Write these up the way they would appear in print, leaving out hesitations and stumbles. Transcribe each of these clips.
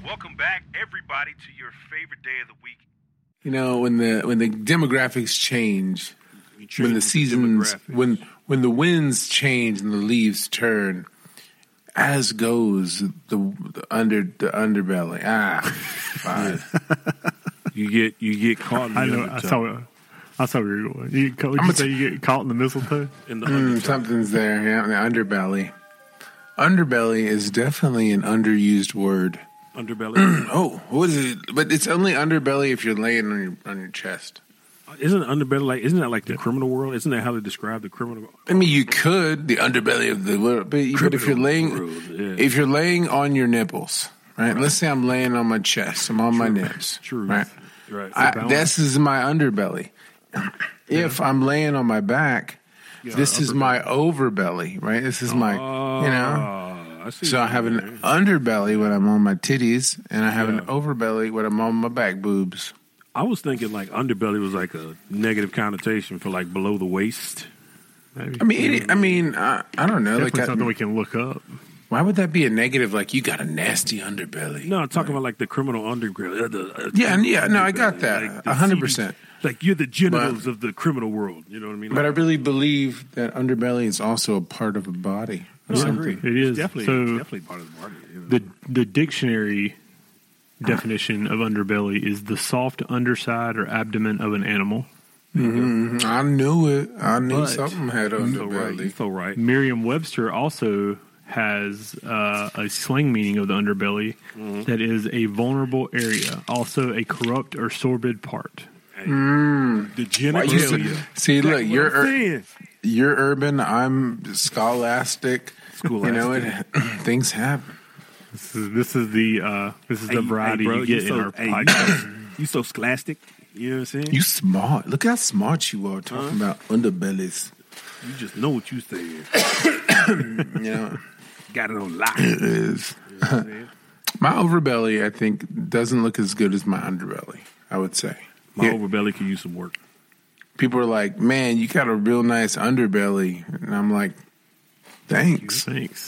Welcome back, everybody, to your favorite day of the week. You know, when the demographics change, when the seasons, when the winds change and the leaves turn, as goes the underbelly. Fine. You get caught in the undertow. I saw where you were going. You get caught in the mistletoe? In the undertow. Something's there, yeah, the underbelly. Underbelly is definitely an underused word. Underbelly. Oh, what is it? But it's only underbelly if you're laying on your chest. Isn't underbelly isn't that like the criminal world? Isn't that how they describe the criminal world? I mean, you could the underbelly of the world, but if you're laying on your nipples, right? Let's say I'm laying on my chest, I'm on my nips, right? This is my underbelly. If I'm laying on my back, this is my overbelly, right? This is my, So I have an underbelly when I'm on my titties, and I have an overbelly when I'm on my back boobs. I was thinking like underbelly was like a negative connotation for like below the waist. Maybe. I mean, I don't know. Definitely something we can look up. Why would that be a negative? Like, you got a nasty underbelly. No, I'm talking about like the criminal underbelly. No, I got that. 100%. Like you're the genitals of the criminal world. You know what I mean? But I really believe that underbelly is also a part of a body. I agree. It is. It's definitely part of the body. You know? The dictionary definition of underbelly is the soft underside or abdomen of an animal. Mm-hmm. I knew it. I knew something had underbelly. You feel right. Merriam-Webster also has a slang meaning of the underbelly that is a vulnerable area, also a corrupt or sordid part. The genitalia. See, look, you're urban. I'm scholastic. You know, things happen. This is the variety you get in our podcast. You so scholastic. You know what I'm saying? You smart. Look how smart you are talking about underbellies. You just know what you saying. You know, got it on lock. It is. You know what I'm saying? My overbelly, I think, doesn't look as good as my underbelly, I would say. My overbelly could use some work. People are like, man, you got a real nice underbelly. And I'm like, thanks.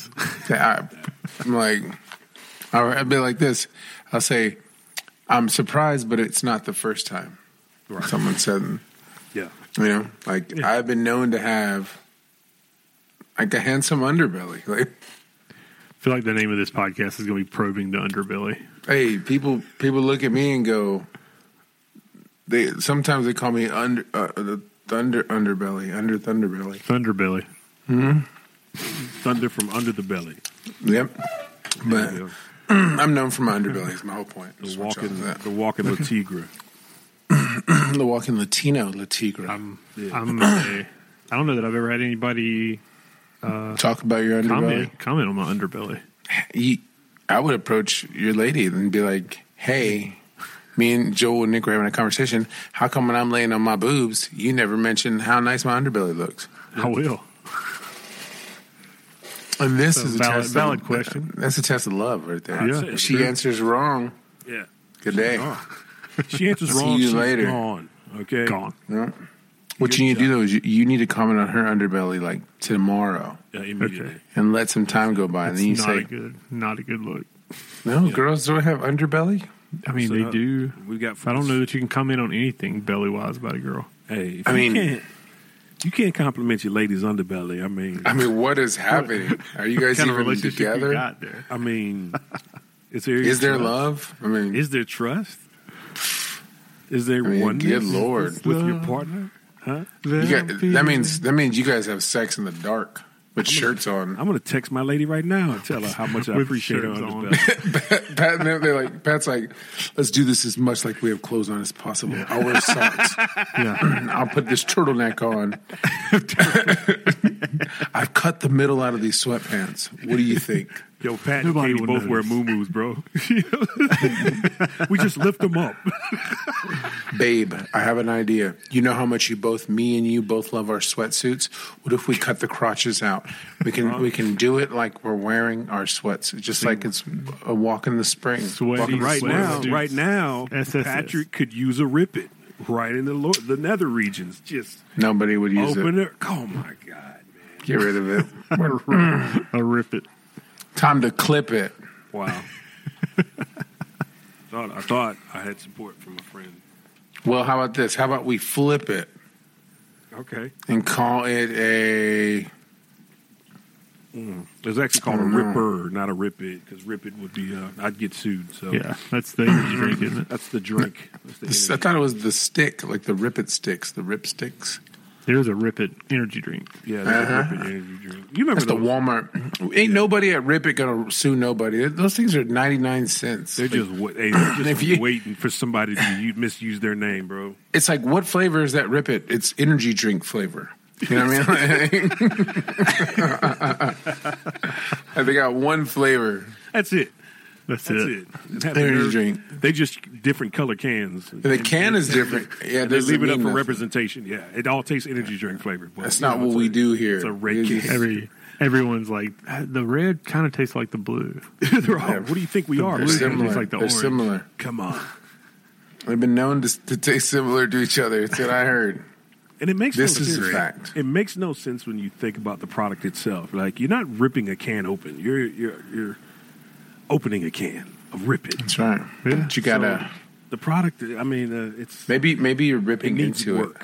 I'm like, I'd be like this. I'll say, I'm surprised, but it's not the first time someone said, yeah. You know, like I've been known to have like a handsome underbelly. Like, I feel like the name of this podcast is going to be Probing the Underbelly. Hey, people look at me and go, sometimes they call me Thunderbelly. Thunderbelly. Mm-hmm. Thunder from under the belly. Yep. But I'm known for my underbelly. Is my whole point. The walking La Tigre. The walking Latino La Tigre. I don't know that I've ever had anybody talk about your underbelly. Comment on my underbelly. I would approach your lady and be like, "Hey, me and Joel and Nick were having a conversation. How come when I'm laying on my boobs, you never mention how nice my underbelly looks?" I will. And this is a valid question. That's a test of love right there. Yeah. If she answers wrong, good day. She answers wrong. See you she's later. Gone. Okay. Gone. Yeah. What you need to do though is you need to comment on her underbelly like tomorrow. Yeah, immediately. Okay. And let some time go by, and then you say, not a good look. "No, girls don't have underbelly." I mean, they do. We got. I don't know that you can comment on anything belly wise about a girl. Hey, you can't compliment your lady's underbelly. I mean, what is happening? Are you guys even together? I mean, is there love? I mean, is there trust? Is there oneness? Good Lord, with your partner? Huh? That means you guys have sex in the dark with shirts on. I'm going to text my lady right now and tell her how much I appreciate her underbelly. Pat's like, let's do this as much like we have clothes on as possible. I'll wear socks. I'll put this turtleneck on. I've cut the middle out of these sweatpants. What do you think? Yo, Pat and Katie both wear muumuus, bro. We just lift them up. Babe, I have an idea. You know how much me and you both love our sweatsuits? What if we cut the crotches out? We can do it like we're wearing our sweats, just like it's a walk in the spring. Right now, Patrick could use a rip it right in the nether regions. Just nobody would use it. Oh my God, man! Get rid of it. A rip it. Time to clip it. Wow. I thought I had support from a friend. Well, how about this? How about we flip it? Okay. And call it a... It's actually called a Ripper, not a Rip It, because Rip It would be, I'd get sued. So yeah, that's the energy drink, isn't it? That's the drink. I thought it was the stick, like the Rip It sticks, the Rip Sticks. There's a Rip It energy drink. Yeah, there's a Rip It energy drink. You remember that's the Walmart. Ain't nobody at Rip It going to sue nobody. Those things are 99 cents. They're just waiting for somebody to misuse their name, bro. It's like, what flavor is that Rip It? It's energy drink flavor. You know what I mean? They got one flavor. That's it. That's it. Energy drink. They just different color cans. The can is different. Yeah, they leave it up for representation. Yeah, it all tastes energy drink flavored. That's not what we do here. It's a red can. Everyone's like, the red kind of tastes like the blue. They're all, what do you think we are? They're similar. Like the They're orange. similar. Come on. They've been known to taste similar to each other. That's what I heard. And it makes this is a fact. It makes no sense when you think about the product itself. Like, you're not ripping a can open. You're opening a can of Rip It. That's right. Yeah. But you gotta the product. I mean, it's maybe you're ripping into work.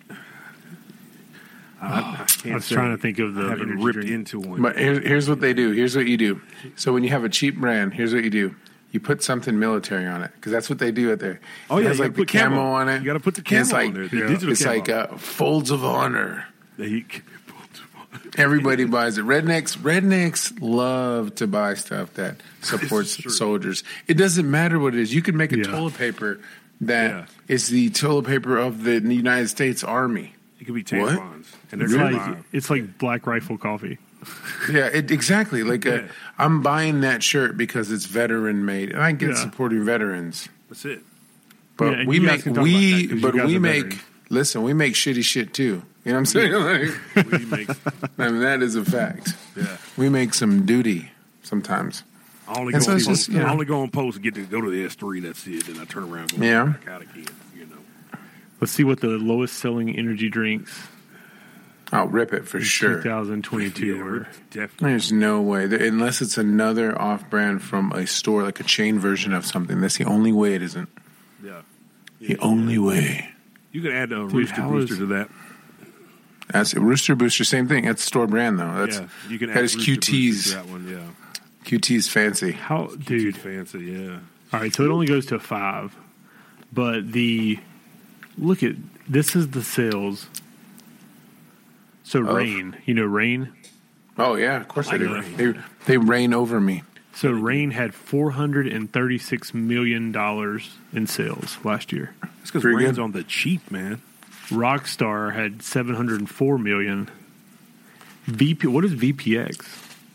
I was trying to think of the ripped into one. But here's what they do. Here's what you do. So when you have a cheap brand, here's what you do. You put something military on it because that's what they do out there. Oh yeah, it has like the camo on it. You got to put the camo on there. It's like folds of honor. Everybody buys it. Rednecks love to buy stuff that supports soldiers. It doesn't matter what it is. You can make a toilet paper that is the toilet paper of the United States Army. It could be tampons. And it's like Black Rifle coffee. Yeah, exactly. Like I'm buying that shirt because it's veteran made, and I get supporting veterans. That's it. But we make listen. We make shitty shit too. You know what I'm saying? I mean, that is a fact. Yeah, we make some duty sometimes. I only go on post and get to go to the S3. That's it. And I turn around and go back out again. You know. Let's see what the lowest selling energy drinks. I'll Rip It for sure. 2022. Definitely. There's no way. Unless it's another off-brand from a store, like a chain version of something. That's the only way it isn't. Yeah. The only way. You could add a Rooster Booster to that. That's Rooster Booster, same thing. That's store brand, though. You can add Rooster QT's. To that one, yeah. QT's fancy. QT's fancy, yeah. All right, so it only goes to 5. But look at, this is the sales. So Reign, you know Reign? Oh yeah, of course I do. They reign over me. So Reign had $436 million in sales last year. That's because Reign's on the cheap, man. Rockstar had $704 million. What is VPX?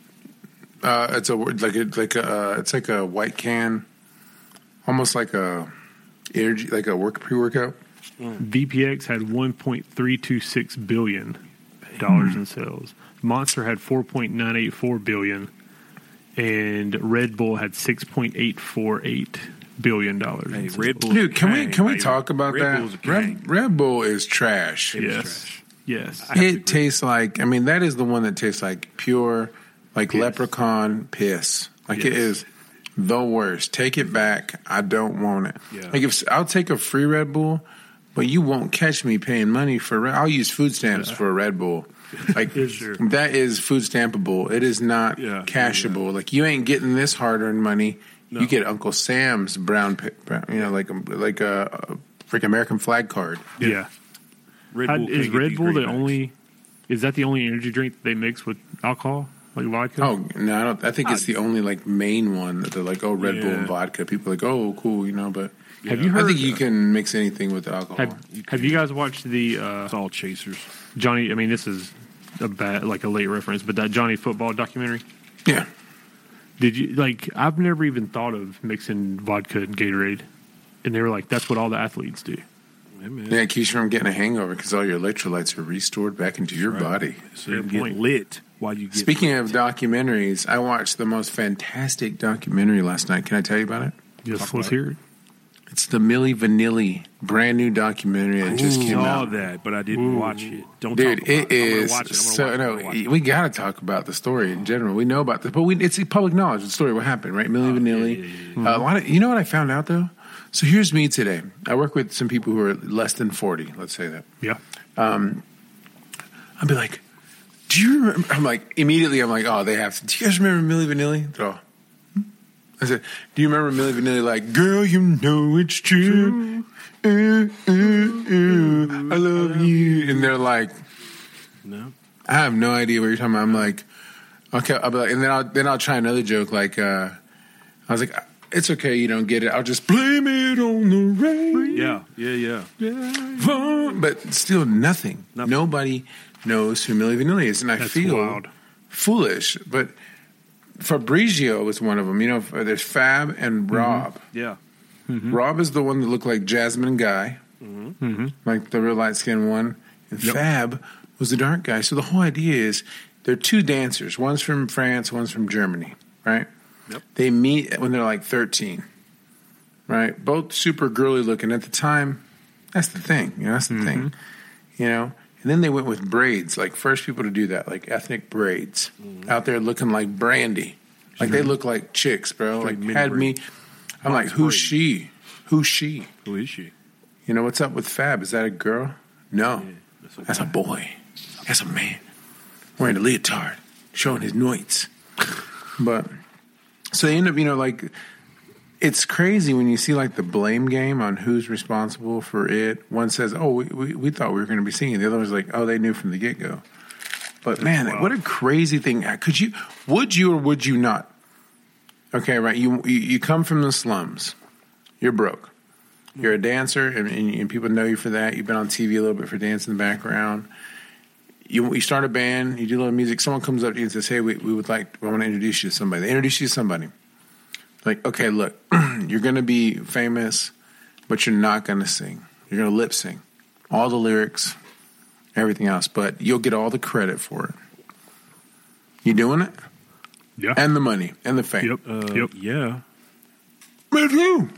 It's like a white can, almost like a energy, like a pre-workout. VPX had $1.326 billion in sales. Monster had $4.984 billion, and Red Bull had $6.848 billion. Hey, Red Bull, dude, can we talk about that? Red Bull is trash. Yes. It tastes like. I mean, that is the one that tastes like pure, like leprechaun piss. Like it is the worst. Take it back. I don't want it. Yeah. Like I'll take a free Red Bull. But you won't catch me paying money for. I'll use food stamps for a Red Bull. Like that is food stampable. It is not cashable. Yeah. Like you ain't getting this hard-earned money. No. You get Uncle Sam's brown, like a freaking American flag card. Yeah. Is Red Bull the only? Is that the only energy drink that they mix with alcohol, like vodka? Oh no, I don't. I think it's the only like main one that they're like, Red Bull and vodka. People are like, oh, cool, but. Yeah. Have you heard? I think you can mix anything with alcohol. Have you guys watched the? It's all chasers. Johnny. I mean, this is a late reference, but that Johnny Football documentary. Yeah. Did you I've never even thought of mixing vodka and Gatorade, and they were like, "That's what all the athletes do." Yeah, it keeps you from getting a hangover because all your electrolytes are restored back into your body. So you get lit while you get. Speaking of documentaries, I watched the most fantastic documentary last night. Can I tell you about it? Yes, let's hear it. It's the Milli Vanilli brand new documentary that just came out. I saw that, but I didn't watch it. Dude, it is we got to talk about the story in general. We know about this, but it's public knowledge. The story, what happened, right? Milli Vanilli. Yeah. A lot of, you know what I found out though? So here's me today. I work with some people who are less than 40. Let's say that. Yeah. I'll be like, do you remember? I'm like, immediately, I'm like, oh, they have to. Do you guys remember Milli Vanilli? Oh. I said, do you remember Milli Vanilli? Like, girl, you know it's true. I love you. And they're like, no, I have no idea what you're talking about. I'm like, okay. I'll be like, and then I'll try another joke. Like, I was like, it's okay, you don't get it. I'll just blame it on the rain. Yeah. But still, nothing. Nobody knows who Milli Vanilli is, and I feel foolish. But Fabrizio was one of them. You know, there's Fab and Rob. Yeah. Mm-hmm. Rob is the one that looked like Jasmine and Guy, like the real light-skinned one. And Fab was the dark guy. So the whole idea is they're two dancers. One's from France, one's from Germany, right? Yep. They meet when they're like 13, right? Both super girly looking. At the time, that's the thing. You know, that's the thing. You know? And then they went with braids, like first people to do that, like ethnic braids, out there looking like Brandy. Like they look like chicks, bro. Like had me. I'm like, who's she? Who's she? Who is she? You know, what's up with Fab? Is that a girl? No. That's a boy. That's a man. Wearing a leotard, showing his noids. But, so they end up, you know, like, it's crazy when you see, like, the blame game on who's responsible for it. One says, oh, we thought we were going to be singing. The other was like, oh, they knew from the get-go. But, man, what a crazy thing. Would you or would you not? Okay, right, you come from the slums. You're broke. You're a dancer, and people know you for that. You've been on TV a little bit for dance in the background. You start a band, you do a little music. Someone comes up to you and says, hey, we want to introduce you to somebody. They introduce you to somebody. Like, okay, look, you're going to be famous, but you're not going to sing. You're going to lip sing. All the lyrics, everything else, but you'll get all the credit for it. You doing it? Yeah. And the money and the fame. Yep. Yeah. But who?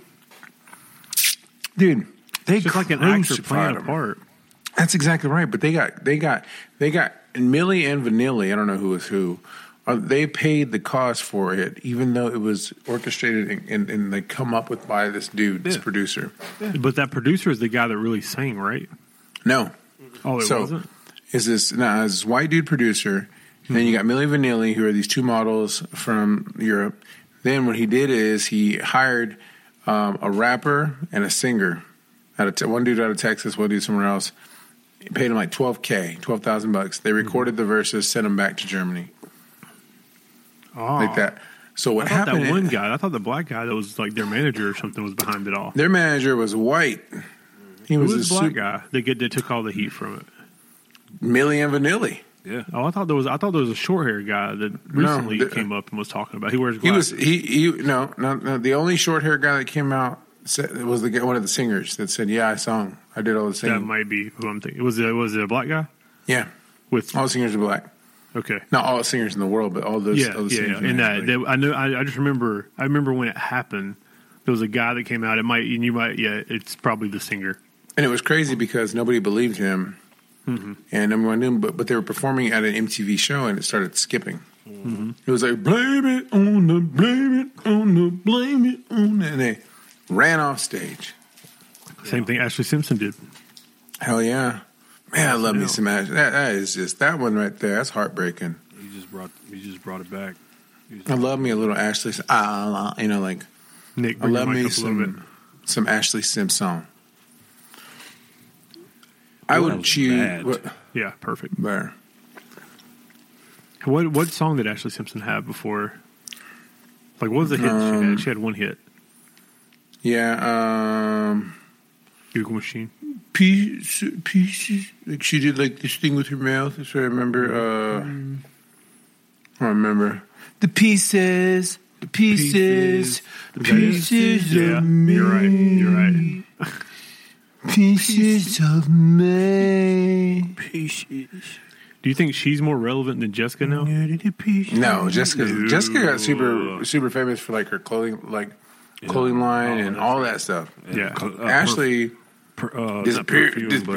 Dude, they just like an actor playing a part. That's exactly right. But they got Milli and Vanilli. I don't know who was who. They paid the cost for it, even though it was orchestrated and they come up with by this dude, this producer. Yeah. But that producer is the guy that really sang, right? No. Oh, it wasn't. Is this white dude producer? And then you got Milli Vanilli, who are these two models from Europe. Then what he did is he hired a rapper and a singer. One dude out of Texas, one dude somewhere else. He paid him like $12,000. They recorded the verses, sent them back to Germany. Oh. Like that. So what happened? That one guy, I thought the black guy that was like their manager or something was behind it all. Their manager was white. Who was the black guy? They took all the heat from it. Milli and Vanilli. Yeah. Oh, I thought there was a short hair guy that recently came up and was talking about. He wears glasses. No. The only short hair guy that came out was one of the singers that said, "Yeah, I sung. I did all the singing." That might be who I'm thinking. Was it a black guy? Yeah. With all the singers are black. Okay. Not all the singers in the world, but all those. All the singers. And I just remember. I remember when it happened. There was a guy that came out. It's probably the singer. And it was crazy because nobody believed him. Mm-hmm. And everyone knew him, but they were performing at an MTV show, and it started skipping. Mm-hmm. It was like, blame it on the, and they ran off stage. Same thing Ashley Simpson did. Hell yeah. Man, I love me some Ashley. That is just, that one right there, that's heartbreaking. You just brought it back. I love me a little Ashley, like, Nick, I love me some Ashley Simpson. I would choose. Yeah, perfect. Better. What song did Ashley Simpson have before? Like, what was the hit she had? She had one hit. Yeah. Google Machine. Pieces. Like she did like this thing with her mouth. That's what I remember. I remember. The pieces of me. You're right. Pieces of me. Pieces. Do you think she's more relevant than Jessica now? No, Jessica got super famous for like her clothing. Like clothing line and all that stuff. Yeah. Ashley disappeared.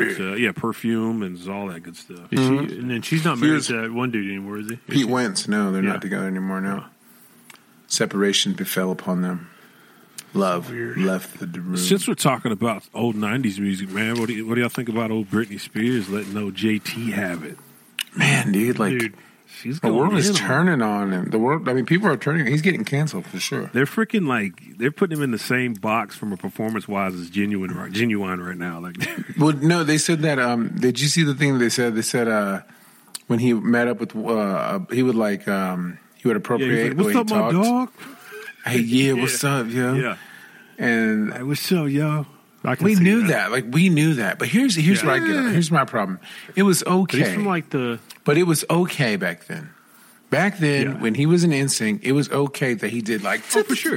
Perfume and all that good stuff. And then she's not married to that one dude anymore, is he? Pete Wentz. No, they're not together anymore now. Separation befell upon them. Love left the room. Since we're talking about old 90s music, man, what do y'all think about old Britney Spears letting old JT have it? Man, dude, she's the world is turning on him. The world, I mean, people are turning. He's getting canceled for sure. They're freaking they're putting him in the same box from a performance-wise as Genuine right now. Like, well, no, they said that. Did you see the thing they said? They said when he met up with, he would he would appropriate. What's up, my dog? Hey, what's up, yo? Yeah. And hey, what's up, yo? We knew that. We knew that. But here's what I get. Here's my problem. It was okay. But it was okay back then. Back then, when he was in NSYNC, it was okay that he did for sure.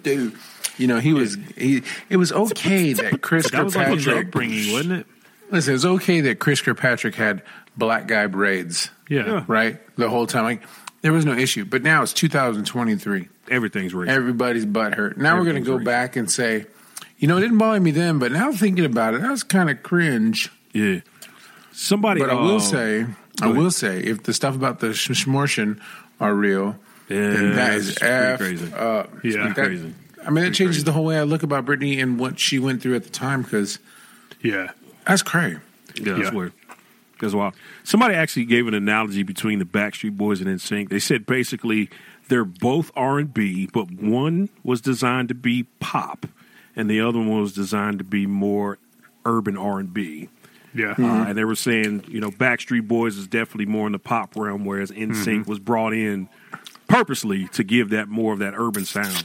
You know, it was okay that Chris Kirkpatrick. That was upbringing, wasn't it? Listen, it was okay that Chris Kirkpatrick had black guy braids. Yeah. Right? The whole time. There was no issue. But now it's 2023. Everything's racist. Everybody's butt hurt. Now we're going to go back and say, it didn't bother me then, but now thinking about it, that was kind of cringe. Yeah. But I will say, if the stuff about the Schmortion are real, then that is crazy. Crazy. I mean, it changes the whole way I look about Britney and what she went through at the time, because that's crazy. Yeah, that's weird. Because somebody actually gave an analogy between the Backstreet Boys and NSYNC. They said basically they're both R&B, but one was designed to be pop, and the other one was designed to be more urban R&B. Yeah. And they were saying, Backstreet Boys is definitely more in the pop realm, whereas NSYNC was brought in purposely to give that more of that urban sound.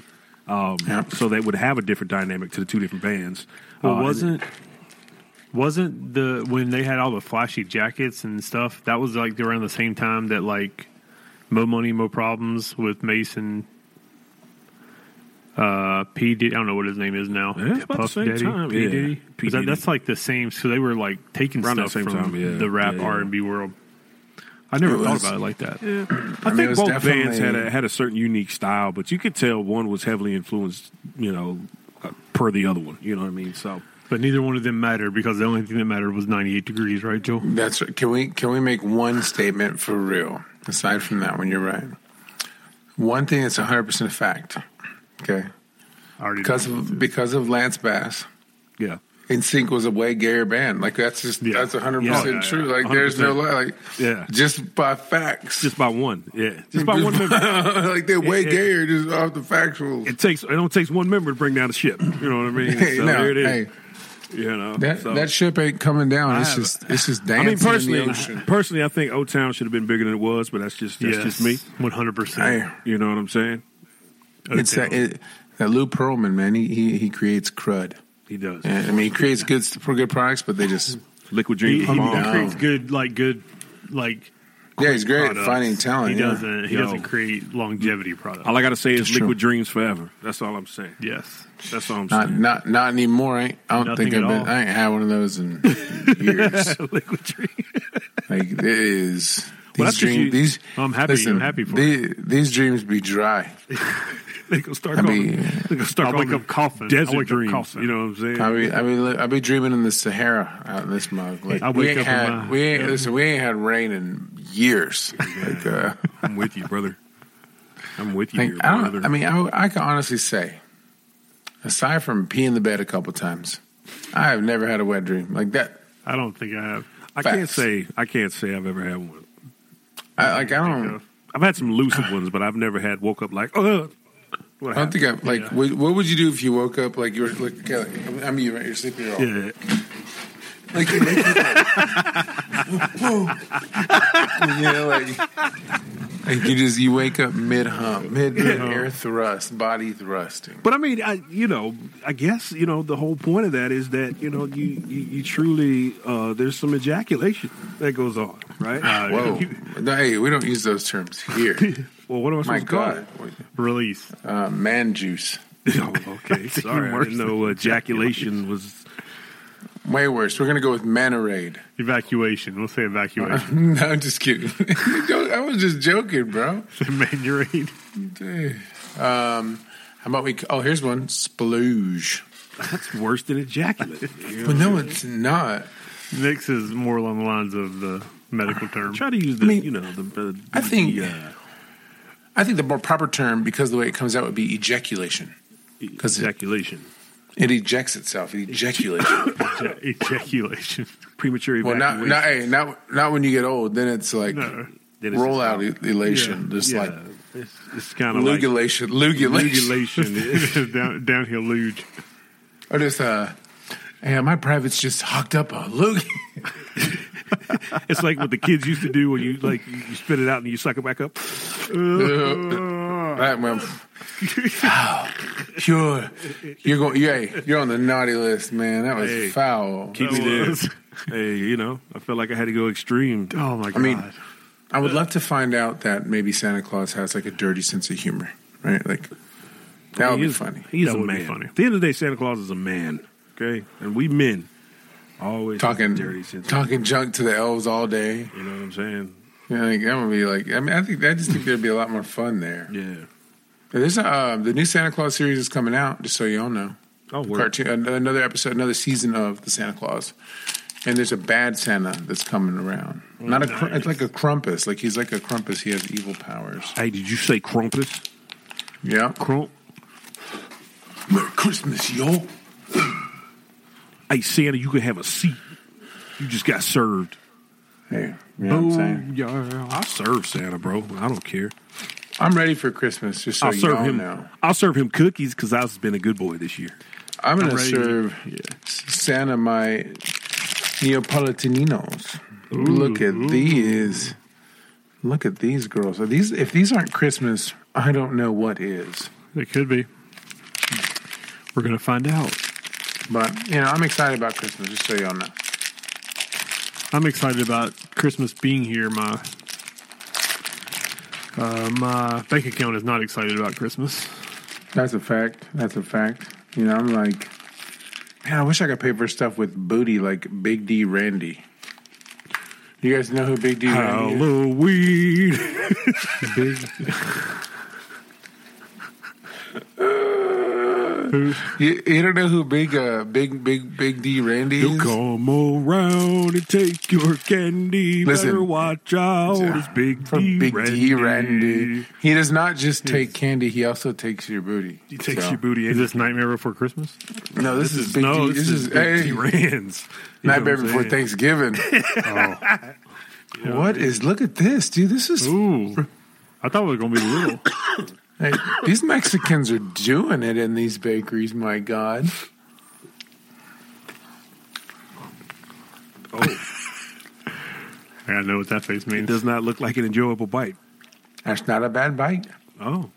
So they would have a different dynamic to the two different bands. Well, wasn't when they had all the flashy jackets and stuff, that was around the same time that Mo Money, Mo Problems with Mason P. Diddy, I don't know what his name is now. Yeah, about Puff the same Daddy, time. P. Diddy. That's the same. So they were taking around stuff that same from time, the rap R&B world. I never thought about it like that. Yeah. I think both bands had a certain unique style, but you could tell one was heavily influenced, per the other one. You know what I mean? So. But neither one of them mattered, because the only thing that mattered was 98 degrees, right, Joe? That's right. Can we make one statement for real? Aside from that one, you're right. One thing that's 100% a fact. Okay. Because of Lance Bass. Yeah. NSYNC was a way gayer band. That's 100% true. 100%. There's no just by facts. Just by one. Yeah. Just by one member. They're way gayer just off the factuals. It only takes one member to bring down the ship. You know what I mean? So there it is. That ship ain't coming down. It's just dancing in the ocean. Personally, I think O-Town should have been bigger than it was, but that's just me. 100%. You know what I'm saying? It's that Lou Pearlman, man. He creates crud. He does. And, I mean, he creates good products, but they just Liquid Dreams. He creates good. Yeah, he's great at finding talent. He doesn't create longevity products. All I got to say is Liquid Dreams forever. That's all I'm saying. Yes, that's all I'm saying. Not anymore. I don't think I ain't had one of those in years. Liquid Dreams. It is. These dreams. I'm happy. Listen, I'm happy for these dreams be dry. They gonna start wake up coughing. Desert dreams. You know what I'm saying? I be dreaming in the Sahara out in this mug. We ain't had rain in years. I'm with you, brother. I'm with you, brother. I can honestly say, aside from peeing the bed a couple times, I have never had a wet dream like that. I don't think I have. I can't say I've ever had one. I don't. I've had some lucid ones, but I've never woke up like. I don't think what would you do if you woke up you were you're sleeping all. Yeah. You wake up mid-hump, mid-air thrust, body thrusting. But I guess the whole point of that is that you truly there's some ejaculation that goes on, right? Whoa! Hey, we don't use those terms here. Well, what am I supposed to call it? Release. Man juice. Oh, okay. Sorry, I didn't know ejaculation was way worse. We're going to go with Manorade. Evacuation. We'll say evacuation. No, I'm just kidding. I was just joking, bro. Manorade. How about we? Oh, here's one. Splooge. That's worse than ejaculate. But no, it's not. Nick's is more along the lines of the medical term. Try to use the. I think the more proper term, because the way it comes out, would be ejaculation. Ejaculation. It ejects itself. Ejaculation. Ejaculation. Premature evacuation. Well, not when you get old. Then it's like rollout elation. Just like it's kind of lugulation. Lugulation. Downhill luge. Or just my private's just hooked up a loogie. It's like what the kids used to do when you spit it out and you suck it back up. You're on the naughty list, man. That was foul. Keep me there. Hey, I felt like I had to go extreme. Oh my god! I mean, I would love to find out that maybe Santa Claus has like a dirty sense of humor, right? Like that would be funny. He's a man. Funny. At the end of the day, Santa Claus is a man. Okay, and we men always talking dirty sense. Talking junk to the elves all day. You know what I'm saying? Yeah, like, that would be like. I mean, I just think there'd be a lot more fun there. Yeah. There's the new Santa Claus series is coming out. Just so you all know. Oh, cartoon, another episode, another season of the Santa Claus, and there's a bad Santa that's coming around. It's like a Krampus. Like he's like a Krampus. He has evil powers. Hey, did you say Krampus? Yeah. Merry Christmas, yo. Hey, Santa, you can have a seat. You just got served. Hey, you know what I'm saying? Yeah. I'll serve Santa, bro. I don't care. I'm ready for Christmas, just so you all know. I'll serve him cookies because I've been a good boy this year. I'm going to serve Santa my Neapolitaninos. Ooh, look at these. Look at these girls. If these aren't Christmas, I don't know what is. It could be. We're going to find out. But, I'm excited about Christmas, just so y'all know. I'm excited about Christmas being here. My bank account is not excited about Christmas. That's a fact. I'm like, man, I wish I could pay for stuff with booty like Big D Randy. You guys know who Big D Randy is? Halloween. You don't know who Big D Randy is? He'll come around and take your candy. Listen, better watch out. It's Big D Randy. He does not just take candy; he also takes your booty. He takes your booty. Is this Nightmare Before Christmas? No, this is Big D. This is Big D Rands. Nightmare Before Thanksgiving. What is? Look at this, dude. This is. Ooh. I thought it was going to be little. Hey, these Mexicans are doing it in these bakeries, my God. Oh. I gotta know what that face means. It does not look like an enjoyable bite. That's not a bad bite. Oh.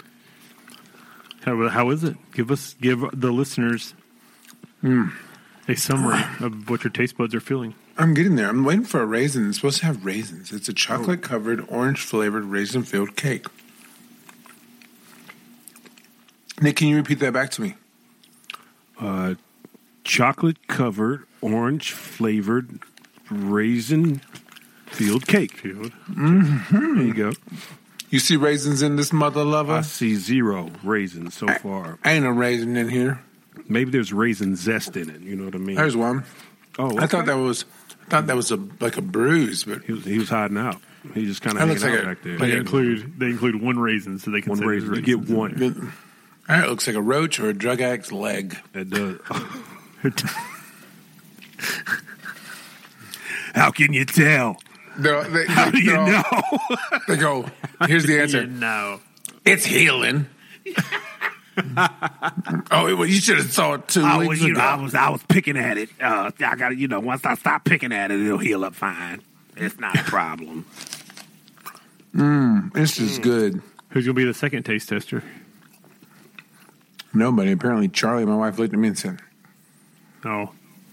How is it? Give the listeners a summary of what your taste buds are feeling. I'm getting there. I'm waiting for a raisin. It's supposed to have raisins. It's a chocolate-covered, orange-flavored, raisin-filled cake. Nick, can you repeat that back to me? Chocolate-covered, orange-flavored, raisin-filled cake. Mm-hmm. There you go. You see raisins in this mother lover? I see 0 raisins so far. Ain't a raisin in here. Maybe there's raisin zest in it. You know what I mean? There's one. Oh, okay. I thought that was like a bruise, but he was hiding out. He just kind of hanging out back there. They include one raisin, so they can say raisin. You get one. That looks like a roach or a drug addict's leg. It does. How can you tell? How do you know? They go, here's the answer. No, it's healing. Well, you should have saw it 2 weeks ago. I was picking at it. I got to, once I stop picking at it, it'll heal up fine. It's not a problem. This is good. Who's going to be the second taste tester? Nobody. Apparently, Charlie, my wife, looked at me and said, "Oh."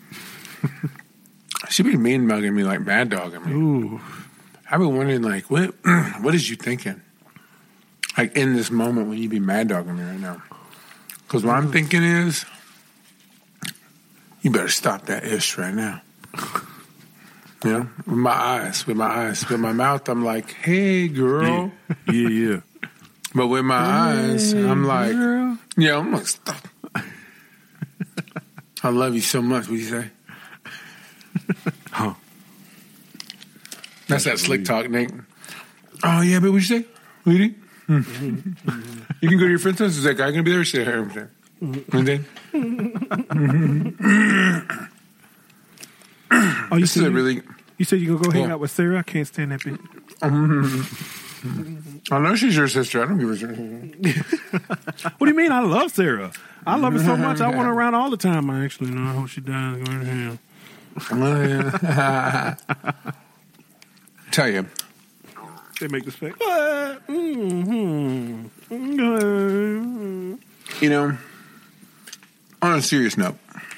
She'd be mean mugging me, like bad dogging me. Ooh. I've been wondering, like, what is you thinking? Like, in this moment when you be mad dogging me right now. Because what I'm thinking is, you better stop that ish right now. With my eyes. With my mouth, I'm like, hey, girl. Yeah. But with my eyes, I'm like, yeah, I'm like, stop. I love you so much. What do you say? Huh? That's that slick talk, Nate. Oh yeah, but what you say? What you do? You can go to your friend's house. Is that guy gonna be there? Sit here. And then, oh, you this is a really. You said you gonna go hang out with Sarah? I can't stand that bitch. I know she's your sister. I don't give a shit. What do you mean? I love Sarah. I love her so much. I want her around all the time. I actually know. I hope she dies. Go to hell. Tell you. They make this face. You know, on a serious note,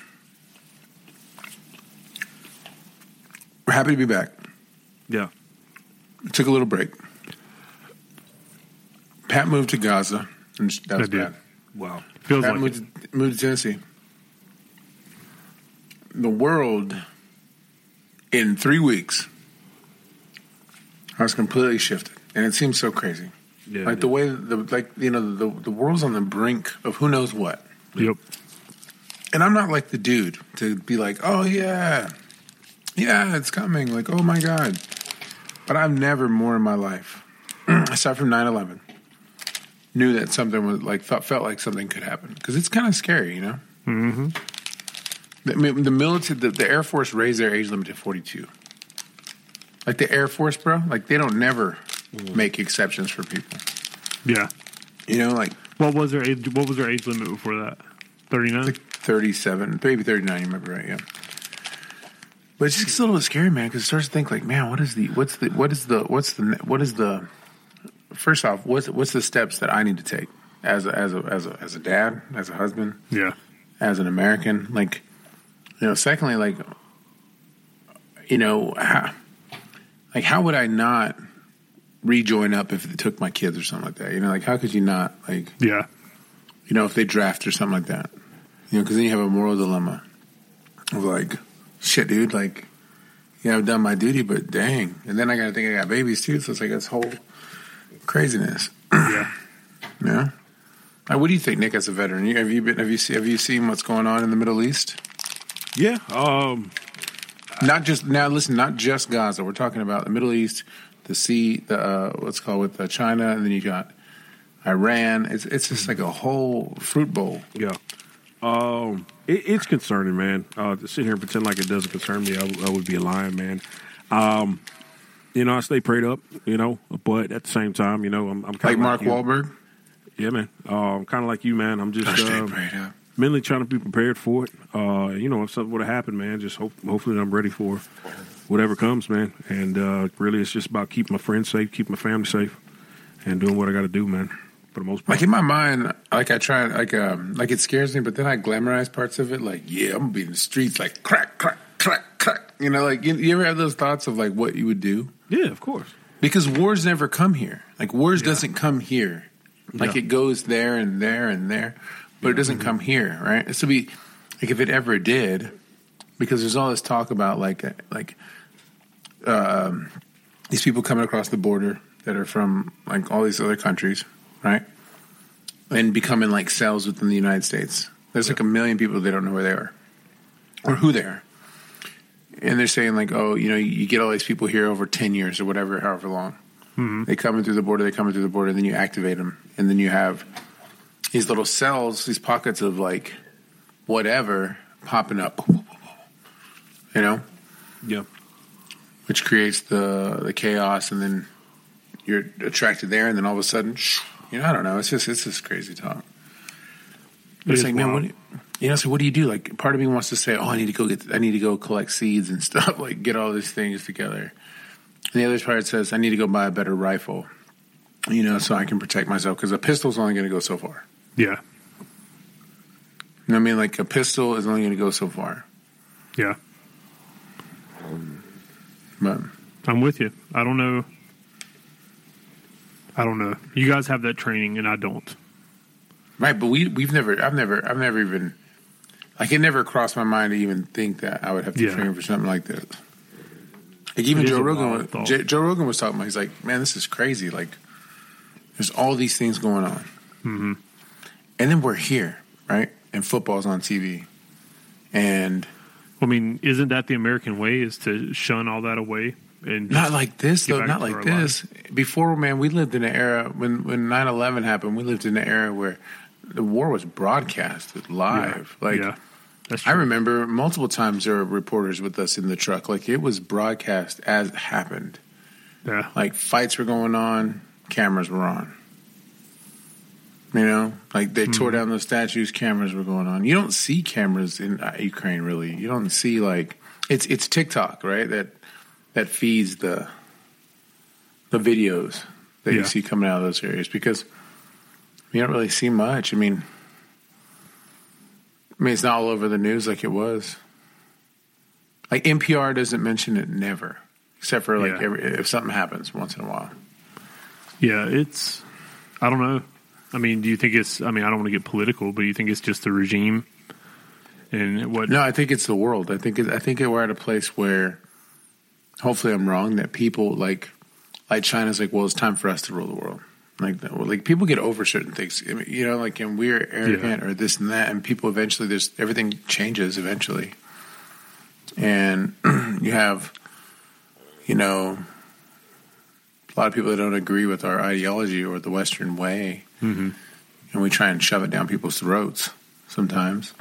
we're happy to be back. Yeah. Took a little break. Pat moved to Gaza. And that was bad. Wow. Feels Pat moved to Tennessee. The world, in 3 weeks, has completely shifted. And it seems so crazy. Yeah, like the way, the world's on the brink of who knows what. Yep. And I'm not like the dude to be like, oh, yeah, it's coming. Like, oh, my God. But I've never more in my life, aside from 9/11, knew that something was like, felt like something could happen. Because it's kind of scary, you know? Mm-hmm. The military, the Air Force raised their age limit to 42. Like the Air Force, bro, like they don't never make exceptions for people. Yeah. You know, like. What was their age limit before that? 39? Like 37, maybe 39, you might be right, yeah. But it's just a little bit scary, man, because it starts to think like, man, first off, what's the steps that I need to take as a dad, as a husband, yeah, as an American, like, you know. Secondly, like, you know, how would I not rejoin up if it took my kids or something like that? You know, like how could you not, like, yeah, you know, if they draft or something like that, you know, because then you have a moral dilemma of like, shit, dude, like, yeah, I've done my duty, but dang. And then I got to think I got babies too, so it's like this whole craziness. Yeah. Yeah. What do you think, Nick, as a veteran? Have you seen what's going on in the Middle East? Yeah. Not just Gaza. We're talking about the Middle East, what's called with China, and then you got Iran. It's just like a whole fruit bowl. Yeah. It's concerning, man. To sit here and pretend like it doesn't concern me, I would be lying, man. You know, I stay prayed up, you know, but at the same time, you know, I'm kind of like Mark Wahlberg. Yeah, man. I'm kind of like you, man. I'm just stay prayed up. Mentally trying to be prepared for it. You know, if something would have happened, man, just hopefully I'm ready for whatever comes, man. And really, it's just about keeping my friends safe, keeping my family safe, and doing what I got to do, man. For the most part. Like in my mind, like I try, like it scares me, but then I glamorize parts of it. Like, yeah, I'm gonna be in the streets, like crack, crack, crack, crack. You know, like you ever have those thoughts of like what you would do? Yeah, of course. Because wars never come here. Like wars doesn't come here. Like it goes there and there and there, but it doesn't come here, right? This would be like if it ever did, because there's all this talk about these people coming across the border that are from like all these other countries, right? And becoming like cells within the United States. There's like 1 million people, they don't know where they are or who they are. And they're saying like, oh, you know, you get all these people here over 10 years or whatever, however long. Mm-hmm. They come in through the border, and then you activate them. And then you have these little cells, these pockets of like whatever popping up, you know? Yeah. Which creates the chaos, and then you're attracted there, and then all of a sudden, you know, I don't know. It's just crazy talk. But it's like, man, so what do you do? Like, part of me wants to say, oh, I need to go collect seeds and stuff, like get all these things together. And the other part says, I need to go buy a better rifle, you know, so I can protect myself, because a pistol's only going to go so far. Yeah. You know what I mean? Like, a pistol is only going to go so far. Yeah. But I'm with you. I don't know. You guys have that training, and I don't. Right, but I've never even, like, it never crossed my mind to even think that I would have to train for something like this. Like, even Joe Rogan was talking about, he's like, man, this is crazy. Like, There's all these things going on. Mm-hmm. And then we're here, right? And football's on TV. And I mean, isn't that the American way, is to shun all that away? And not like this, though. Not like this. Before, man, we lived in an era, when 9/11 happened, we lived in an era where the war was broadcasted live. That's true. I remember multiple times there were reporters with us in the truck. Like, it was broadcast as it happened. Yeah. Like, fights were going on, cameras were on. You know? Like, they tore down those statues, cameras were going on. You don't see cameras in Ukraine, really. You don't see, like... It's TikTok, right? That feeds the videos that you see coming out of those areas, because you don't really see much. I mean, it's not all over the news like it was. Like, NPR doesn't mention it, never, except for like if something happens once in a while. Yeah, I don't know. I mean, do you think I don't want to get political, but you think it's just the regime and what? No, I think it's the world. I think we're at a place where, hopefully I'm wrong, that people like China's like, well, it's time for us to rule the world. Like people get over certain things, you know, like, and we're arrogant or this and that, and people eventually, everything changes eventually. And you have, you know, a lot of people that don't agree with our ideology or the Western way, and we try and shove it down people's throats sometimes.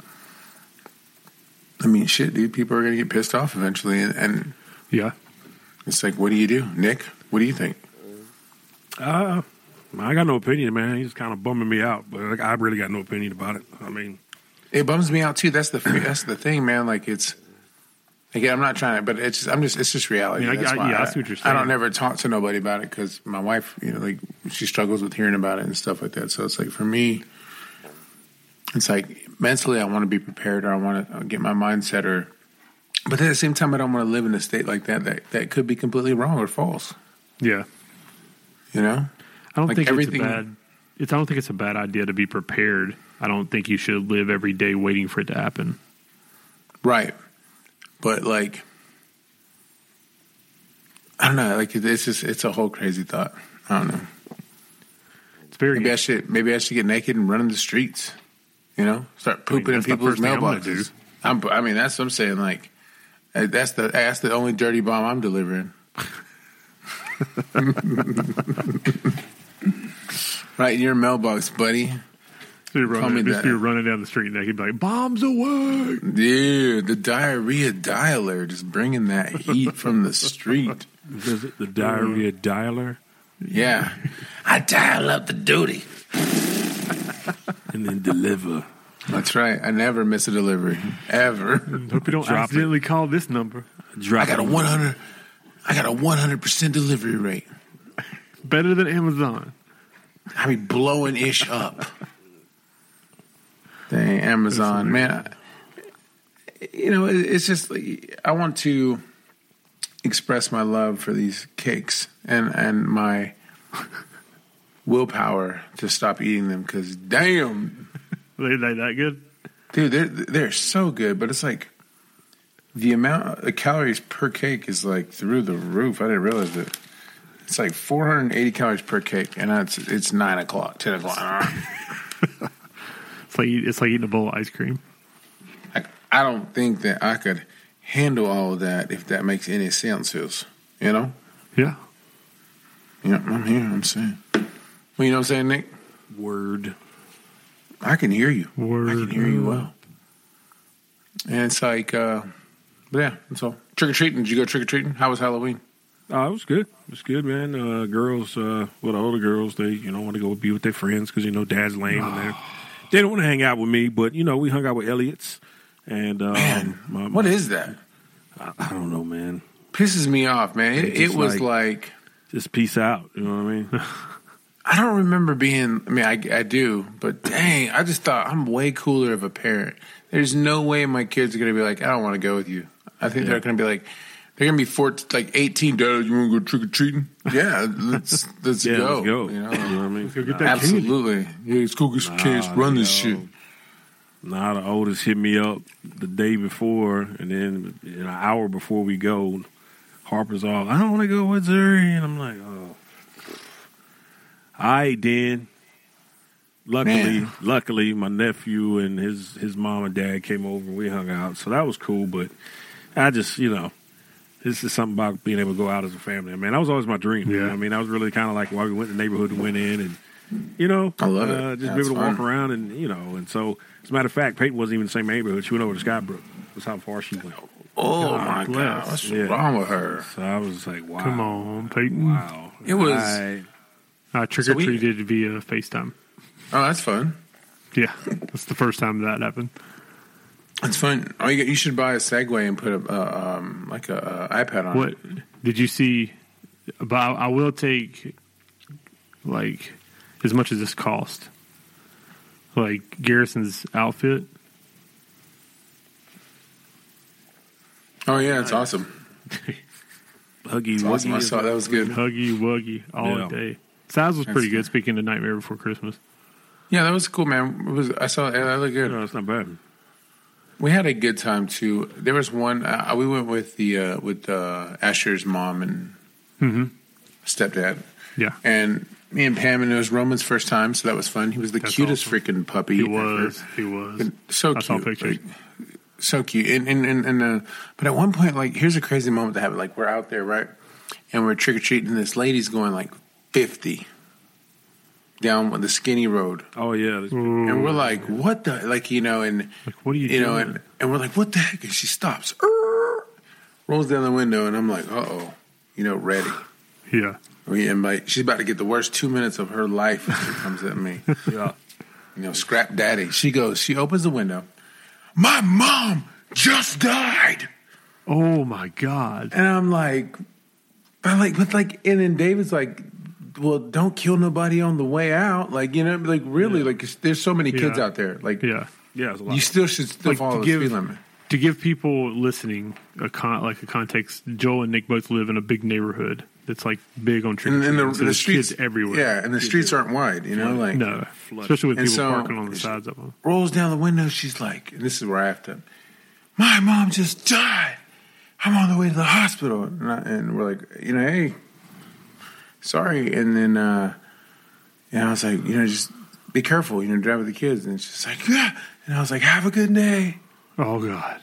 I mean, shit, dude, people are going to get pissed off eventually, and it's like, what do you do, Nick? What do you think? I got no opinion, man. He's kind of bumming me out, but I really got no opinion about it. I mean, it bums me out too. That's the thing, man. Like, it's, again, I'm not trying to, but it's just reality. I see what you're saying. I don't never talk to nobody about it because my wife, you know, like, she struggles with hearing about it and stuff like that. So it's like, for me, it's like, mentally I want to be prepared, or I want to get my mindset, but at the same time I don't want to live in a state like that could be completely wrong or false. Yeah. You know? I don't think it's a bad idea to be prepared. I don't think you should live every day waiting for it to happen. Right. But, like, I don't know. Like, it's a whole crazy thought. I don't know. It's very. Maybe I should get naked and run in the streets. You know, start pooping in people's mailboxes. That's what I'm saying. Like, that's the only dirty bomb I'm delivering. Right in your mailbox, buddy. So you're running down the street and he'd be like, "Bombs away!" Dude, the diarrhea dialer, just bringing that heat from the street. Is it the diarrhea dialer? Yeah, I dial up the duty. And then deliver. That's right. I never miss a delivery. Ever. Hope you don't accidentally call this number. I got a 100% delivery rate. Better than Amazon. I be blowing ish up. Dang, Amazon. Man, you know, it's just, I want to express my love for these cakes and my willpower to stop eating them, because damn, they that good, dude. They're so good, but it's like the amount of calories per cake is like through the roof. I didn't realize it. It's like 480 calories per cake, and it's 9 o'clock, 10 o'clock. It's like eating a bowl of ice cream. I don't think that I could handle all of that, if that makes any sense. You know? Yeah. Yeah, I'm here. I'm saying. Well, you know what I'm saying, Nick? Word. I can hear you. Word. I can hear you well. And it's like, but yeah, that's all. Trick-or-treating. Did you go trick-or-treating? How was Halloween? It was good. It was good, man. Girls, the older girls, they, want to go be with their friends because, dad's lame and they don't want to hang out with me. But, we hung out with Elliot's. And, man, what is that? I don't know, man. Pisses me off, man. It was like just peace out. You know what I mean? I don't remember I do, but dang, I just thought I'm way cooler of a parent. There's no way my kids are going to be like, I don't want to go with you. I think they're going to be like, they're going to be 18. Dad, you want to go trick-or-treating? Yeah, let's go. Let's go. You know what I mean? Let's go get that absolutely. Yeah, let's go get some kids. Run this shit. Nah, the oldest hit me up the day before, and then an hour before we go, Harper's all, I don't want to go with Zuri. And I'm like, oh. All right, Dan. Luckily, my nephew and his mom and dad came over and we hung out. So that was cool. But I just, this is something about being able to go out as a family. I mean, that was always my dream. Yeah. I mean, that was really kind of like why we went to the neighborhood and went in and, I love it. just be able to walk around and, and so, as a matter of fact, Peyton wasn't even in the same neighborhood. She went over to Skybrook. That's how far she went. Oh, my God. What's wrong with her? So I was like, wow. Come on, Peyton. Wow. It was... I trick-or-treated via FaceTime. Oh, that's fun. Yeah, that's the first time that happened. It's fun. Oh, you should buy a Segway and put a iPad on it. Did you see? But I will take as much as this cost. Like Garrison's outfit. Oh yeah, it's awesome. Huggy Wuggy. Awesome. I saw that was good. Huggy Wuggy all day. Size was pretty good. Speaking of Nightmare Before Christmas. Yeah, that was cool, man. I saw it. That looked good. No, it's not bad. We had a good time too. There was one. We went with Asher's mom and stepdad. Yeah, and me and Pam, and it was Roman's first time, so that was fun. He was the cutest freaking puppy. He was. So cute. I saw pictures. So cute. And but at one point, here's a crazy moment that happened. Like, we're out there, right, and we're trick or treating, and this lady's going 50 down the skinny road. Oh yeah, and we're like, what the, and what are you doing? And we're like, what the heck? And she stops, rolls down the window, and I'm like, ready. Yeah. She's about to get the worst 2 minutes of her life if she comes at me. Yeah. Scrap daddy. She opens the window. My mom just died. Oh my God. And I'm like, and then David's like, well, don't kill nobody on the way out. Really, there's so many kids out there. Yeah, it's a lot. You still should follow the speed limit. To give people listening a context, Joel and Nick both live in a big neighborhood that's big on trick or treating. And the streets kids everywhere. Yeah, and the streets aren't wide. No, especially with people parking on the sides of them. Rolls down the window. She's like, and this is where I have to. My mom just died. I'm on the way to the hospital, and we're like, hey. Sorry, and then I was like, just be careful, drive with the kids, and she's like, yeah, and I was like, have a good day. Oh God,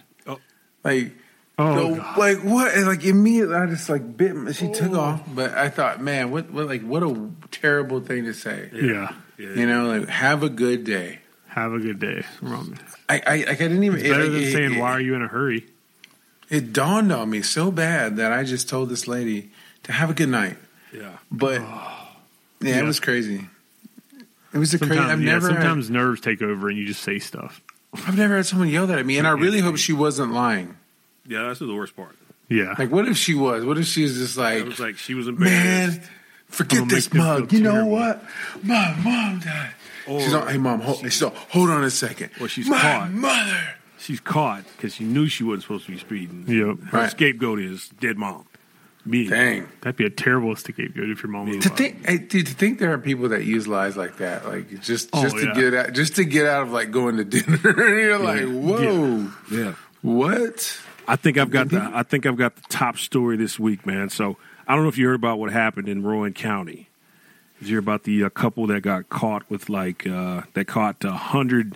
God. What? And immediately, I just bit. She took off, but I thought, man, what a terrible thing to say. Yeah. Have a good day. Have a good day, Roman. I didn't even. It's better than saying, why are you in a hurry? It dawned on me so bad that I just told this lady to have a good night. Yeah, but it was crazy. It was crazy. Sometimes nerves take over and you just say stuff. I've never had someone yell that at me, and I really hope she wasn't lying. Yeah, that's the worst part. Yeah, what if she was? What if she was just it was like she was embarrassed. Man, forget this mug. You know what? My mom died. She's on. Hey, mom. Hold on a second. Well, she's my caught. Mother. She's caught because she knew she wasn't supposed to be speeding. Yep. Her scapegoat is dead mom. Me. Dang. That'd be a terrible scapegoat if your mom was to think there are people that use lies like that, just to get out of going to dinner. You're like, whoa, yeah. What? I think I've got the top story this week, man. So I don't know if you heard about what happened in Rowan County. Did you hear about the couple that got caught with they caught 100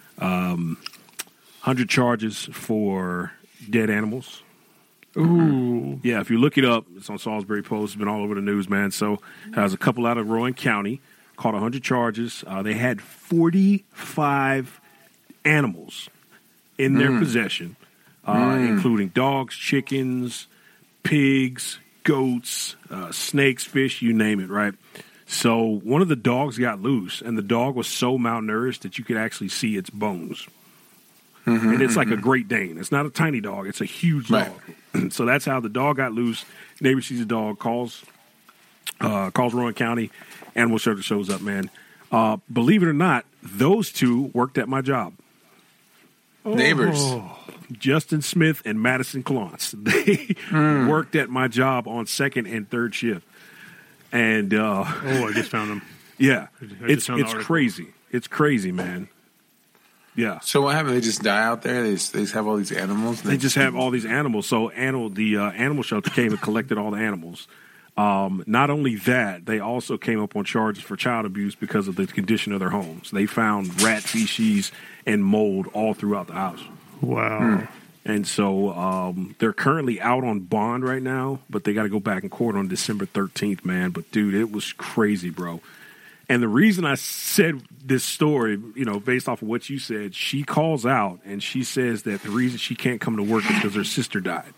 charges for dead animals? Ooh. Yeah, if you look it up, it's on Salisbury Post. It's been all over the news, man. So there's a couple out of Rowan County caught 100 charges. They had 45 animals in their possession, including dogs, chickens, pigs, goats, snakes, fish, you name it, right? So one of the dogs got loose, and the dog was so malnourished that you could actually see its bones. And it's like a Great Dane. It's not a tiny dog. It's a huge dog. So that's how the dog got loose. Neighbor sees the dog, calls Rowan County. Animal shelter shows up, man. Believe it or not, those two worked at my job. Neighbors. Justin Smith and Madison Clance. They worked at my job on second and third shift. And I just found them. Yeah. It's crazy. It's crazy, man. Yeah. So what happened? They just die out there? They just have all these animals? They just have all these animals. So the animal shelter came and collected all the animals. Not only that, they also came up on charges for child abuse because of the condition of their homes. They found rat feces and mold all throughout the house. Wow. And so they're currently out on bond right now, but they got to go back in court on December 13th, man. But, dude, it was crazy, bro. And the reason I said this story, based off of what you said, she calls out and she says that the reason she can't come to work is because her sister died.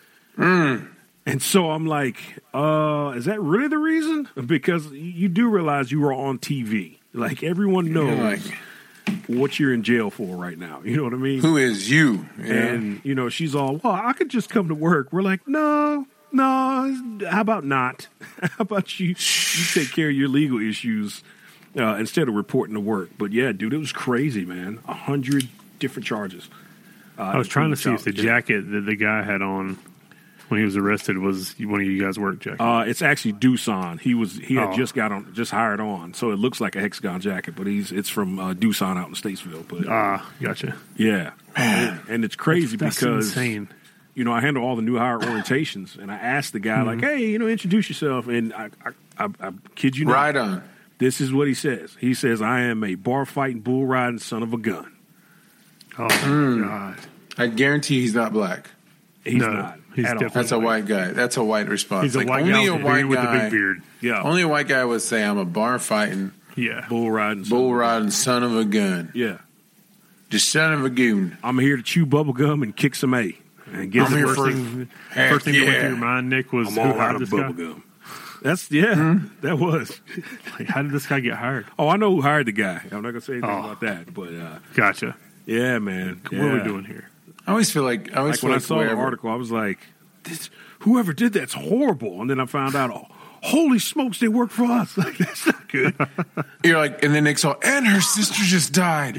And so I'm like, is that really the reason? Because you do realize you are on TV. Like, everyone knows what you're in jail for right now. You know what I mean? Who is you? Yeah. And, she's all, well, I could just come to work. We're like, no, how about not? How about you take care of your legal issues instead of reporting to work? But, yeah, dude, it was crazy, man. 100 different charges. I was trying to see if the jacket that the guy had on when he was arrested was one of you guys' work jacket. It's actually Doosan. He had just hired on, so it looks like a hexagon jacket, but it's from Doosan out in Statesville. But gotcha. Yeah, and it's crazy that's because insane. I handle all the new hire orientations, and I asked the guy like, "Hey, introduce yourself." And I kid you not, right on. This is what he says. He says, "I am a bar fighting, bull riding son of a gun." Oh my God! I guarantee he's not black. He's not. That's a white guy. That's a white response. He's a white guy with a big beard. Yeah. Only a white guy would say, "I'm a bar fighting, bull riding son of a gun." Yeah, just son of a goon. I'm here to chew bubble gum and kick some A. And get the first thing that went through your mind, Nick, was I'm all out of bubble gum. That's that was. Like, how did this guy get hired? Oh, I know who hired the guy. I'm not gonna say anything about that, but gotcha. Yeah, man. What are we doing here? I always feel like when I saw the article, I was like, whoever did that's horrible. And then I found out, holy smokes, they work for us. Like, that's not good. You're like, and then Nick's all, and her sister just died.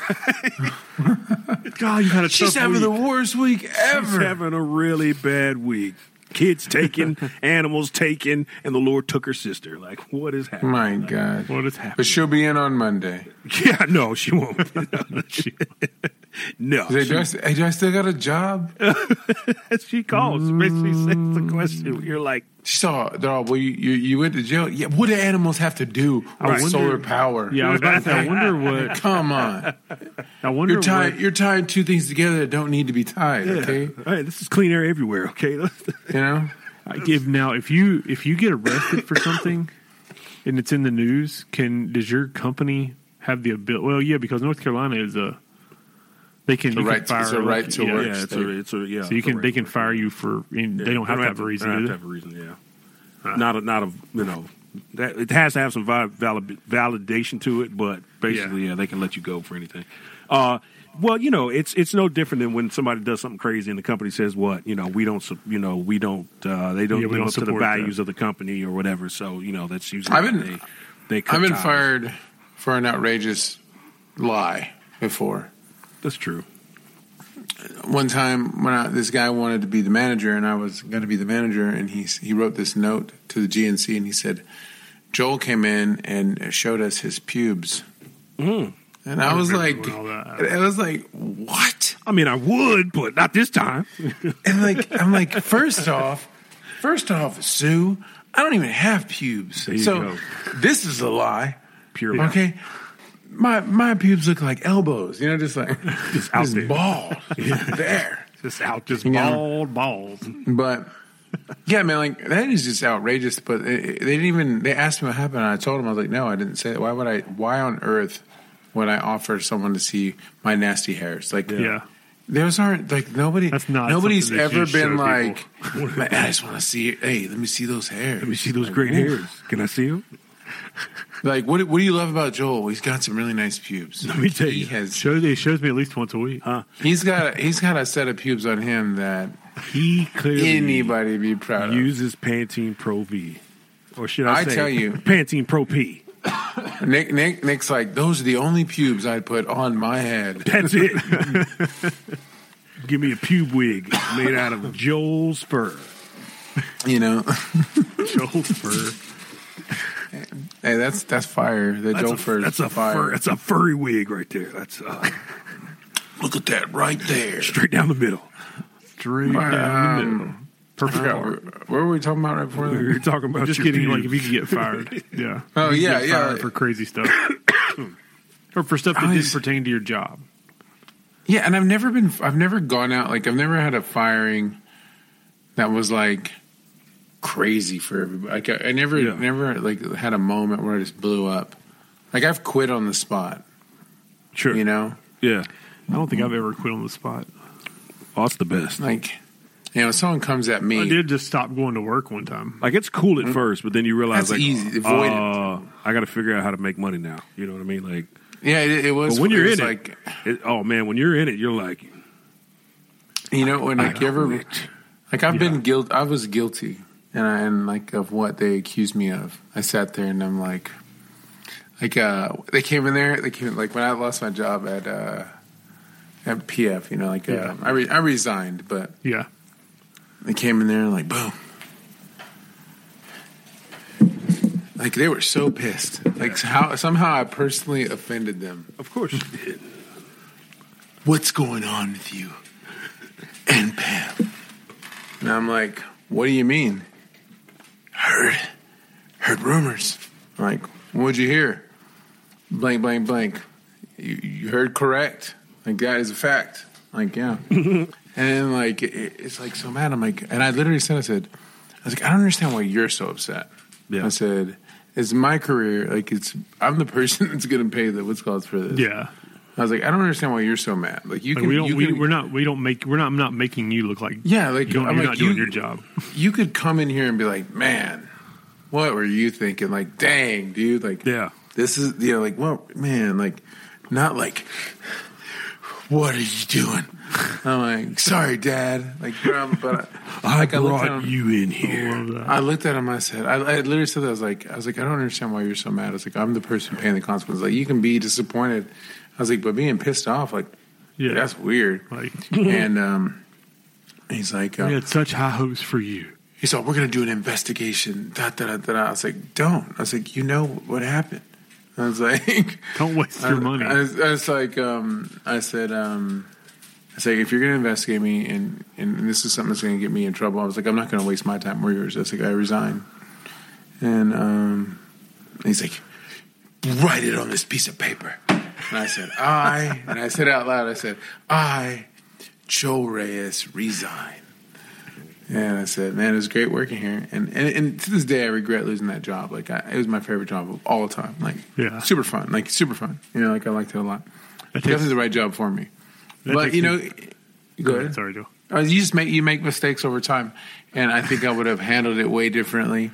God, you had a She's having the worst week ever. She's having a really bad week. Kids taken, animals taken, and the Lord took her sister. Like, what is happening? My God. What is happening? But she'll be in on Monday. Yeah, no, she won't. No. Do I still got a job? She calls. Basically says the question. You're like, they're all, well, you went to jail? Yeah, what do animals have to do with solar power? Yeah, I was about to say, I wonder what. Come on. I wonder you're tying two things together that don't need to be tied, okay? Hey, this is clean air everywhere, okay? Now, if you get arrested for something and it's in the news, does your company have the ability? Well, yeah, because North Carolina is they can fire. It's a right to work. Yeah, so they can fire you for. They don't have to have a reason. They don't have to have a reason. Yeah, not a that it has to have some validation to it, but basically, they can let you go for anything. Well, it's no different than when somebody does something crazy and the company says, "What? We don't live up to the values of the company or whatever." So that's usually I've been fired for an outrageous lie before. That's true. One time when this guy wanted to be the manager and I was going to be the manager, and he wrote this note to the GNC and he said, Joel came in and showed us his pubes. And I was like, what? I mean, I would, but not this time. And I'm like, first off, Sue, I don't even have pubes. So this is a lie. Pure. Okay. My pubes look like elbows, just like just out there, bald there, just bald balls. But yeah, man, that is just outrageous. But they asked me what happened, and I told them, I was like, no, I didn't say that. Why on earth would I offer someone to see my nasty hairs? Those aren't nobody's ever been like, I just want to see it. Hey, let me see those hairs. Let me see those great hairs. Can I see them? What do you love about Joel? He's got some really nice pubes. Let me tell you, he shows me at least once a week. He's got a set of pubes on him that he clearly anybody be proud of. Uses Pantene Pro V, or should I say, tell you, Pantene Pro P. Nick's like, those are the only pubes I'd put on my head. That's it. Give me a pube wig made out of Joel's fur. Joel's fur. Hey, that's fire. Joel fur. That's a fire. Fur. That's a furry wig right there. That's look at that right there, straight down the middle. Straight down the middle. Perfect. What were we talking about right before that? We were talking about just getting like if you could get fired. Yeah. Oh yeah, fired for crazy stuff, or for stuff that didn't pertain to your job. Yeah, and I've never gone out, like I've never had a firing that was like crazy for everybody. Like I never like had a moment where I just blew up. Like I've quit on the spot. Sure. You know? Yeah. I don't think I've ever quit on the spot. Oh, that's the best. Like, you know, someone comes at me. I did just stop going to work one time. Like it's cool at first, but then you realize That's like, easy. Avoid it. I got to figure out how to make money now. You know what I mean? Like, yeah, it was. But when you're in like, oh man, when you're in it, you're like, you know, when like you ever, like I've been guilty. I was guilty, and like of what they accused me of. I sat there and I'm like they came in there. They came like when I lost my job at PF. You know, like I resigned, but yeah, they came in there and like boom. Like they were so pissed. Like somehow I personally offended them. of course you did. What's going on with you and Pam? And I'm like, what do you mean? Heard rumors. I'm like, what'd you hear? Blank, blank, blank. You heard correct. Like that is a fact. Like, yeah. And then like it's like so mad. I'm like, and I literally said, I was like, I don't understand why you're so upset. Yeah. I said, it's my career. Like I'm the person that's going to pay the what's called for this. yeah. I was like, I don't understand why you're so mad. Like I'm not making you look like like you're not doing your job. You could come in here and be like, man, what were you thinking? Like, dang, dude, like, Yeah. this is like, well, man, like, not like, what are you doing? I'm like, sorry, Dad. Like, but I brought you in here. I looked at him. I said, I literally said that. I was like, I don't understand why you're so mad. I was like, I'm the person paying the consequences. Like, you can be disappointed. I was like, but being pissed off, like, Yeah, that's weird. Like, and he's like, we had such high hopes for you. he's like, we're going to do an investigation. Da, da, da, da. I was like, don't. I was like, you know what happened. I was like, don't waste your money. I was like, I said, if you're going to investigate me and this is something that's going to get me in trouble, I was like, I'm not going to waste my time or yours. I was like, I resign. And he's like, write it on this piece of paper. And I said, and I said out loud, I said, Joe Reyes, resign. And I said, man, it was great working here. And to this day, I regret losing that job. Like, it was my favorite job of all time. Like, super fun. Like, super fun. You know, like, I liked it a lot. Definitely the right job for me. But, you know, go ahead. Sorry, Joe. You make mistakes over time. And I think I would have handled it way differently.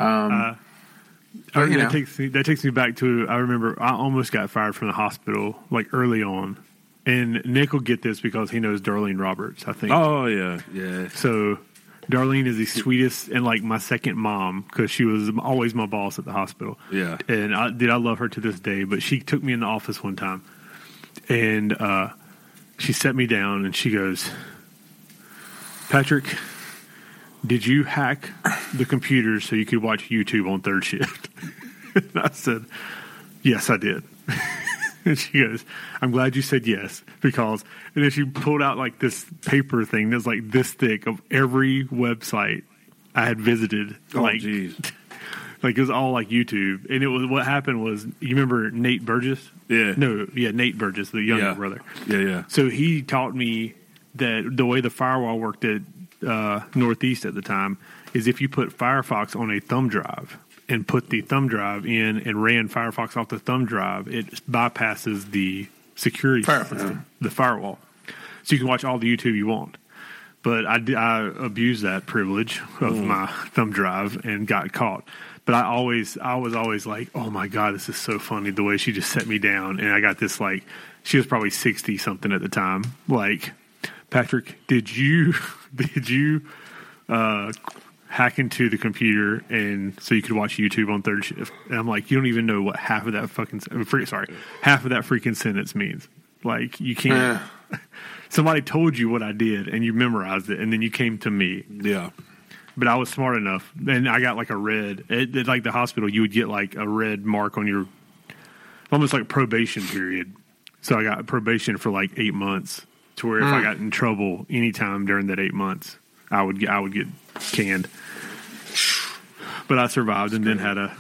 That takes me back to, I remember I almost got fired from the hospital, like, early on. And Nick will get this because he knows Darlene Roberts, I think. Oh, yeah. Yeah. So Darlene is the sweetest and, like, my second mom because she was always my boss at the hospital. Yeah. And I love her to this day. But she took me in the office one time. And she set me down and she goes, Patrick, did you hack the computer so you could watch YouTube on third shift? And I said, yes, I did. And she goes, I'm glad you said yes, because, and then she pulled out like this paper thing that's like this thick of every website I had visited. Like, like it was all like YouTube. And it was, what happened was, you remember Nate Burgess? Yeah. Nate Burgess, the younger brother. Yeah, yeah. So he taught me that the way the firewall worked at Northeast at the time is if you put Firefox on a thumb drive and put the thumb drive in and ran Firefox off the thumb drive, it bypasses the security system, the firewall. So you can watch all the YouTube you want. But I abused that privilege of my thumb drive and got caught. But I was always like, oh my God, this is so funny the way she just set me down. And I got this, like, she was probably 60 something at the time. Like, Patrick, did you hack into the computer and so you could watch YouTube on third shift? And I'm like, you don't even know what half of that freaking sentence means. Like, you can't. Somebody told you what I did and you memorized it, and then you came to me. Yeah. But I was smart enough, and I got like a red. At like the hospital, you would get like a red mark on your, almost like probation period. So I got probation for like 8 months, to where if I got in trouble anytime during that 8 months, I would get canned. But I survived and then had a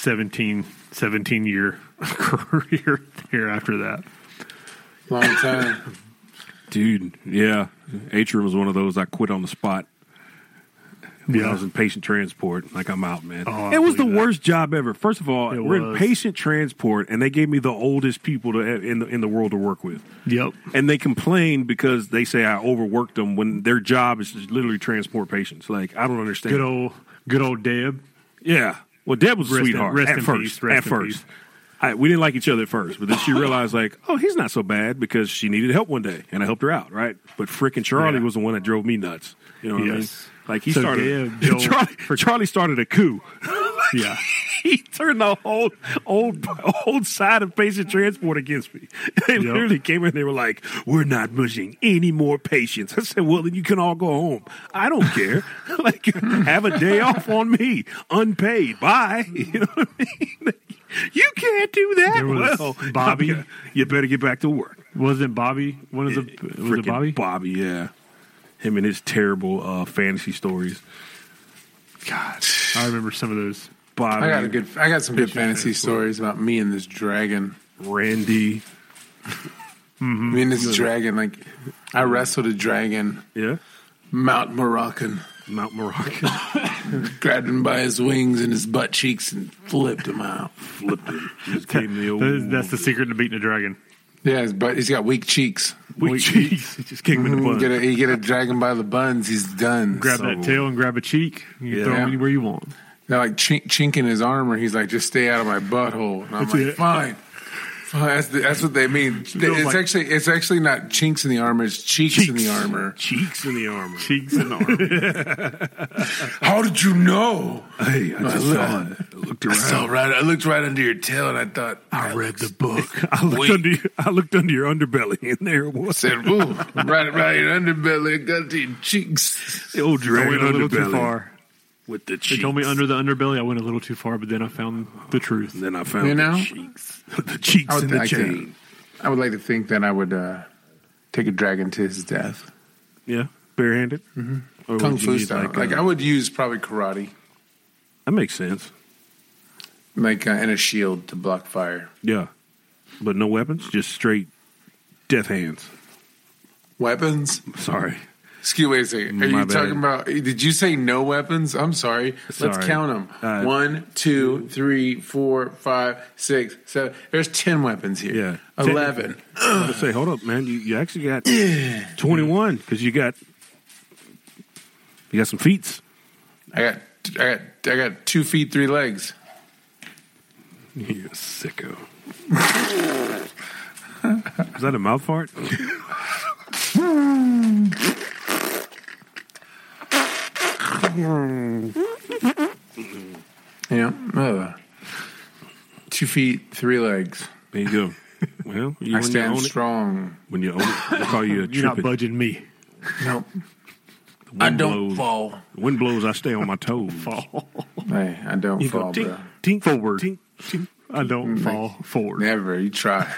17-year career there after that. Long time. Dude, yeah. Atrium was one of those I quit on the spot. When I was in patient transport, like I'm out, man. Oh, it was the worst job ever. First of all, we're in was. patient transport, and they gave me the oldest people in the world to work with. Yep. And they complain because they say I overworked them when their job is to literally transport patients. Like, I don't understand. Good old Deb. Yeah. Well, Deb was a sweetheart rest at in first. peace, At first. We didn't like each other at first, but then she realized, like, oh, he's not so bad because she needed help one day, and I helped her out, right? But frickin' Charlie was the one that drove me nuts. You know what I mean? Like, he started. Charlie started a coup. Yeah. He turned the whole old side of patient transport against me. They literally came in, they were like, we're not pushing any more patients. I said, well, then you can all go home. I don't care. Like, have a day off on me, unpaid. Bye. You know what I mean? You can't do that. Well, Bobby, you better get back to work. Wasn't Bobby one of the? Was it Bobby? Bobby, yeah. Him and his terrible fantasy stories. God, I remember some of those. Bobby, I got some good fantasy stories about me and this dragon. Randy. Me and this dragon, like I wrestled a dragon. Yeah. Mount Moroccan. Grabbed him by his wings and his butt cheeks and flipped him out. Just gave me the old... That's the secret to beating a dragon. Yeah, he's got weak cheeks. Weak cheeks. He just kicked him in the butt. You get a dragon by the buns, he's done. Grab that tail and grab a cheek. You throw him anywhere you want. Now, like chinking his armor, he's like, just stay out of my butthole. And I'm like, fine. That's what they mean. It's actually not chinks in the armor. It's cheeks in the armor. Cheeks in the armor. Cheeks in the armor. How did you know? Hey, I just saw it. I looked around. I looked right under your tail, and I thought I read the book. I looked under your underbelly, and there it was. I said, "Ooh, right your underbelly, got to your cheeks." The old dragon went a little underbelly. too far. With the cheeks. They told me under the underbelly. I went a little too far, but then I found the truth. And then I found the cheeks. The cheeks and the chain. I would like to think that I would take a dragon to his death. Yeah, barehanded. Mm-hmm. Kung Fu style. Like I would use probably karate. That makes sense. Like and a shield to block fire. Yeah, but no weapons, just straight death hands. Weapons? Sorry. Excuse me, wait a second. Are you talking about? Did you say no weapons? I'm sorry. Let's count them. 1, 2, 3, 4, 5, 6, 7. There's 10 weapons here. Yeah, 11. I say, hold up, man. You actually got 21 because you got some feet. I got 2 feet, 3 legs. You're a sicko. Is that a mouth fart? Yeah. 2 feet, 3 legs. There you go. Well, I stand strong. When you own it, they call you a You're not budging me. Nope. I don't fall. The wind blows, I stay on my toes. Fall. Hey, I don't fall, tink, bro. Tink, forward. Tink, tink. I don't fall forward. Never. You try.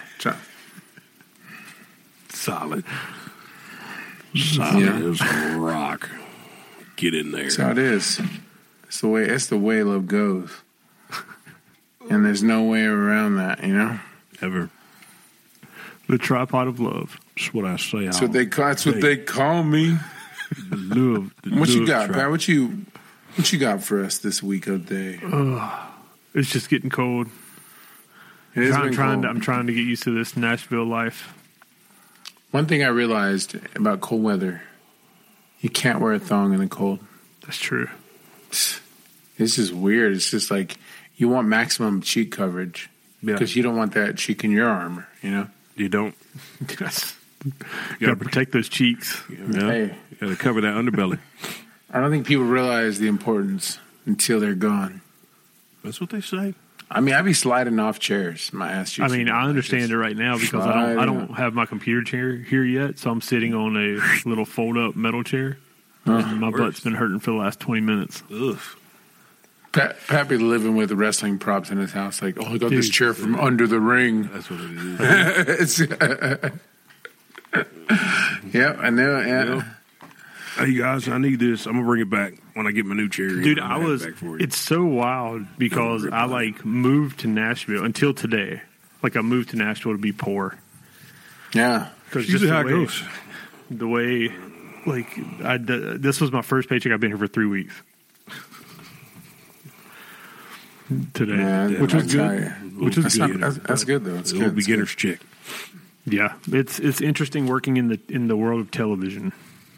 Solid. Solid as a rock. Get in there. That's how it is. It's the way love goes. And there's no way around that, you know? Ever. The tripod of love. That's what I say. That's what they call me. What you got, Pat? What you got for us this week of day? It's just getting cold. I'm trying to get used to this Nashville life. One thing I realized about cold weather, you can't wear a thong in the cold. That's true. It's just weird. It's just like you want maximum cheek coverage because you don't want that cheek in your armor, you know? You don't. Yes. You got to protect those cheeks. Yeah. Hey. You got to cover that underbelly. I don't think people realize the importance until they're gone. That's what they say. I mean, I'd be sliding off chairs. My ass cheeks. I mean, I understand it right now because I don't have my computer chair here yet, so I'm sitting on a little fold-up metal chair. And my butt's been hurting for the last 20 minutes. Ugh. Pat be living with wrestling props in his house. Like, I got this chair from under the ring. That's what it is. Yeah, I know. Yeah. Hey guys, I need this. I'm gonna bring it back when I get my new chair. Dude, it's so wild because I like moved to Nashville until today. Like I moved to Nashville to be poor. Yeah. Because just how it goes. The way, like, this was my first paycheck. I've been here for 3 weeks. Today. Yeah, which was good. That's good though. It's a little beginner's check. Yeah. It's interesting working in the world of television.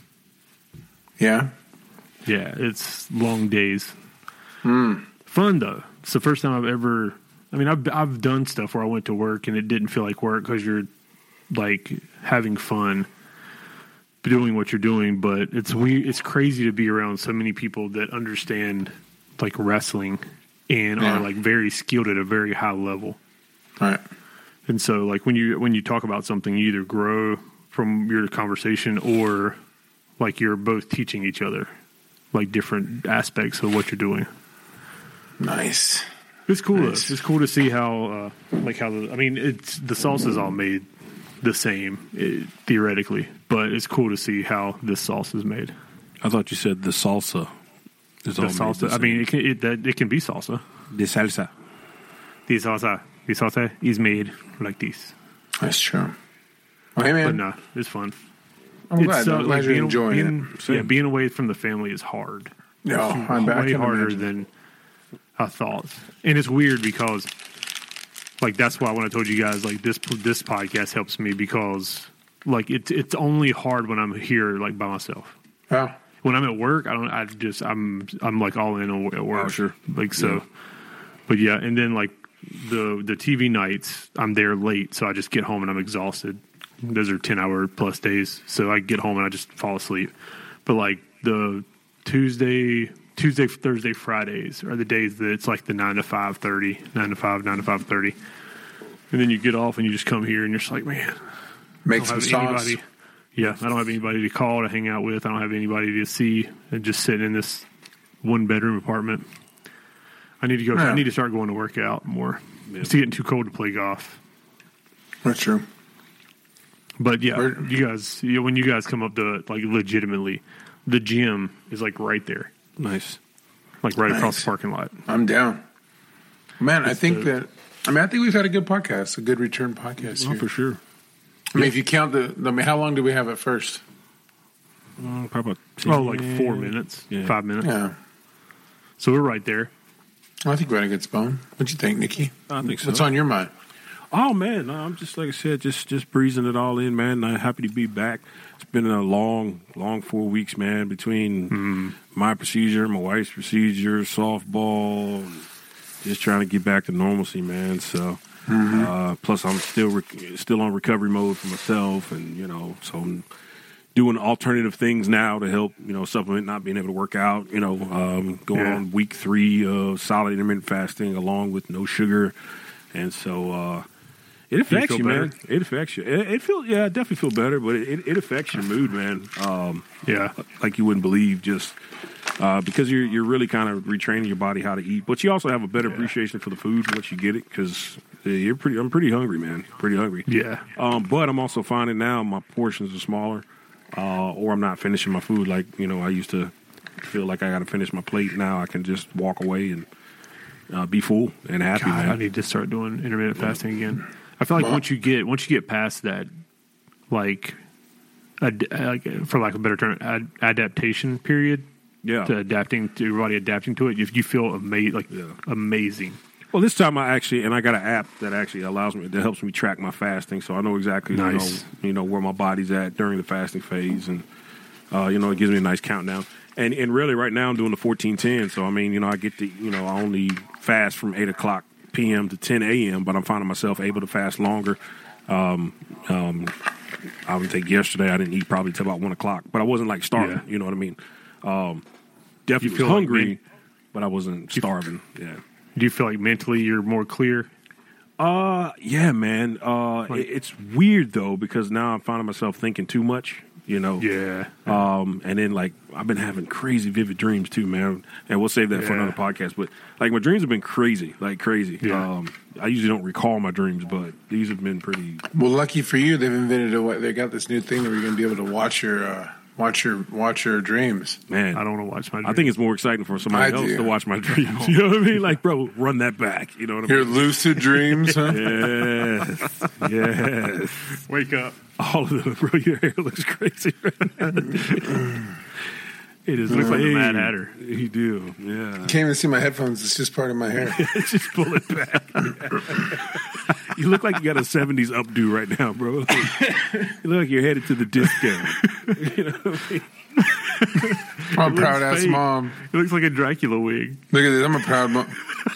Yeah. Yeah, it's long days. Fun though. It's the first time I've done stuff where I went to work and it didn't feel like work because you're like having fun doing what you're doing. But it's weird. It's crazy to be around so many people that understand like wrestling and are like very skilled at a very high level. Right. And so like when you talk about something, you either grow from your conversation or like you're both teaching each other like different aspects of what you're doing. Nice. It's cool. Nice. It's cool to see how the sauce is all made the same theoretically, but it's cool to see how this sauce is made. I thought you said the salsa. The salsa. I mean, it can be salsa. The salsa. The salsa is made like this. That's true. Okay, man. But no, it's fun. I'm glad you're enjoying it. Yeah, being away from the family is hard. No, I'm way harder than I thought. And it's weird because, like, that's why when I told you guys, like, this podcast helps me because, like, it's only hard when I'm here, like, by myself. Yeah. When I'm at work, I'm like all in at work. Oh, sure. Like, so, yeah. But yeah, and then, like, the TV nights, I'm there late, so I just get home and I'm exhausted. Those are 10-hour plus days, so I get home and I just fall asleep. But like the Tuesday, Thursday, Fridays are the days that it's like the 9 to 5:30, 9 to 5:30, and then you get off and you just come here and you're just like, man, make some sauce. Yeah, I don't have anybody to call to hang out with. I don't have anybody to see, and just sitting in this 1-bedroom apartment. I need to go. Yeah. I need to start going to work out more. Yeah. It's getting too cold to play golf. That's true. But yeah, you guys, when you guys come up to it, like legitimately, the gym is like right there. Nice. Like right across the parking lot. I'm down. Man, I think we've had a good podcast, a good return podcast here. For sure. I mean, if you count how long do we have at first? Probably 4 minutes, 5 minutes. Yeah. So we're right there. I think we're at a good spot. What you think, Nikki? I think so. What's on your mind? Oh man, I'm just like I said, just breezing it all in, man. I'm happy to be back. It's been a long 4 weeks, man, between my procedure, my wife's procedure, softball, just trying to get back to normalcy, man. So, plus I'm still on recovery mode for myself, and so I'm doing alternative things now to help, supplement not being able to work out. Going on week 3 of solid intermittent fasting, along with no sugar, and so. It affects you, man. It affects you. I definitely feel better, but it affects your mood, man. Like you wouldn't believe, just because you're really kind of retraining your body how to eat. But you also have a better appreciation for the food once you get it, because I'm pretty hungry, man. Pretty hungry. Yeah. But I'm also finding now my portions are smaller, or I'm not finishing my food like I used to feel like I got to finish my plate. Now I can just walk away and be full and happy. God, man. I need to start doing intermittent fasting again. I feel like once you get past that, like for lack of a better term, adaptation period, to adapting to your body, adapting to it, you feel amazing. Well, this time I got an app that actually that helps me track my fasting, so I know exactly where my body's at during the fasting phase, and it gives me a nice countdown. And really, right now I'm doing the 14-10, so I mean, I get to I only fast from 8:00 p.m. to 10 a.m., but I'm finding myself able to fast longer. I would think yesterday I didn't eat probably till about 1 o'clock, but I wasn't like starving. Yeah. You know what I mean? Definitely feel hungry, but I wasn't starving. Yeah. Do you feel like mentally you're more clear? Yeah, man. It's weird though, because now I'm finding myself thinking too much. Yeah. And then like I've been having crazy vivid dreams too, man. And we'll save that for another podcast. But like my dreams have been crazy, like crazy. Yeah. I usually don't recall my dreams, but these have been pretty. Well, lucky for you, they've invented they got this new thing that we're going to be able to watch your Watch your dreams. Man, I don't want to watch my dreams. I think it's more exciting for somebody else to watch my dreams. You know what I mean? Like, bro, run that back. You know what I mean? Your lucid dreams, huh? Yes. Wake up. All of them, bro. Your hair looks crazy right now. It looks like the Mad Hatter. You do, yeah. You can't even see my headphones. It's just part of my hair. Just pull it back. You look like you got a 70s updo right now, bro. You look like you're headed to the disco. You know what I mean? I'm a proud-ass mom. It looks like a Dracula wig. Look at this. I'm a proud mom.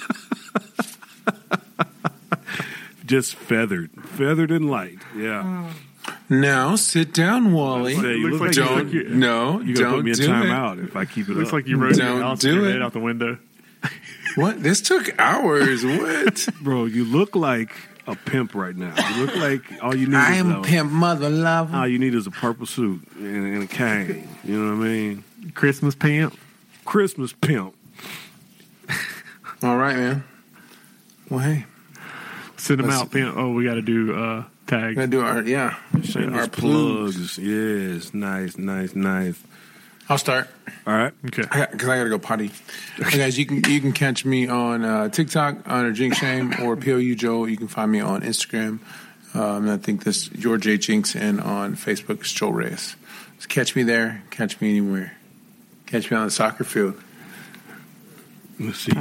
Just feathered and light. Yeah. Now sit down, Wally. You look like don't you're gonna put me in timeout if I keep it looks up. like you wrote Don't do it out the window. What? This took hours. What? Bro, you look like a pimp right now. You look like all you need I am a pimp, mother lover. All you need is a purple suit and a cane. You know what I mean? Christmas pimp. Christmas pimp. All right, man. Well, hey. Send them out, pimp. Oh, we got to do tags. Gotta do our Shameless plugs. Yes, nice. I'll start. All right. Okay. Because I gotta go potty. Hey guys, you can catch me on TikTok under Jinx Shame or POU Joe. You can find me on Instagram. And I think this George A. Jinx, and on Facebook it's Joel Reyes. So catch me there. Catch me anywhere. Catch me on the soccer field. Let's see.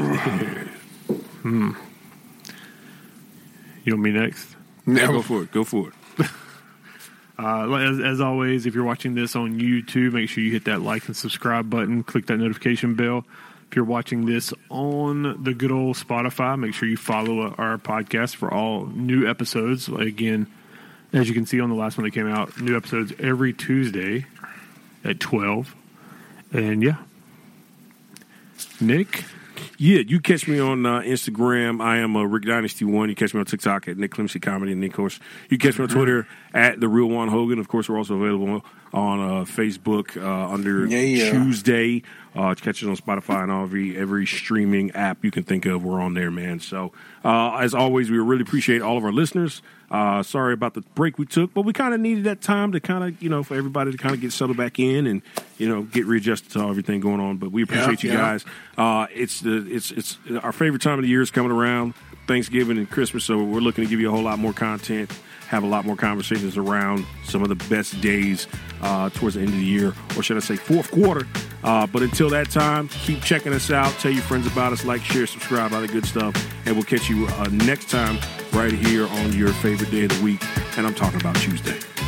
You want me next? No. Go for it. As always, if you're watching this on YouTube, make sure you hit that like and subscribe button. Click that notification bell. If you're watching this on the good old Spotify, make sure you follow our podcast for all new episodes. Again, as you can see on the last one that came out, new episodes every Tuesday at 12. And yeah. Nick? Yeah, you catch me on Instagram. I am Rick Dynasty 1. You catch me on TikTok at Nick Clemcy Comedy. And, of course, you catch me on Twitter at The Real Juan Hogan. Of course, we're also available on Facebook under Tuesday. Catch us on Spotify and every streaming app you can think of. We're on there, man. So, as always, we really appreciate all of our listeners. Sorry about the break we took, but we kind of needed that time to kind of, for everybody to kind of get settled back in and, get readjusted to everything going on. But we appreciate you guys. It's our favorite time of the year is coming around, Thanksgiving and Christmas. So we're looking to give you a whole lot more content, have a lot more conversations around some of the best days towards the end of the year, or should I say fourth quarter. But until that time, keep checking us out. Tell your friends about us. Like, share, subscribe, all the good stuff. And we'll catch you next time right here on your favorite day of the week. And I'm talking about Tuesday.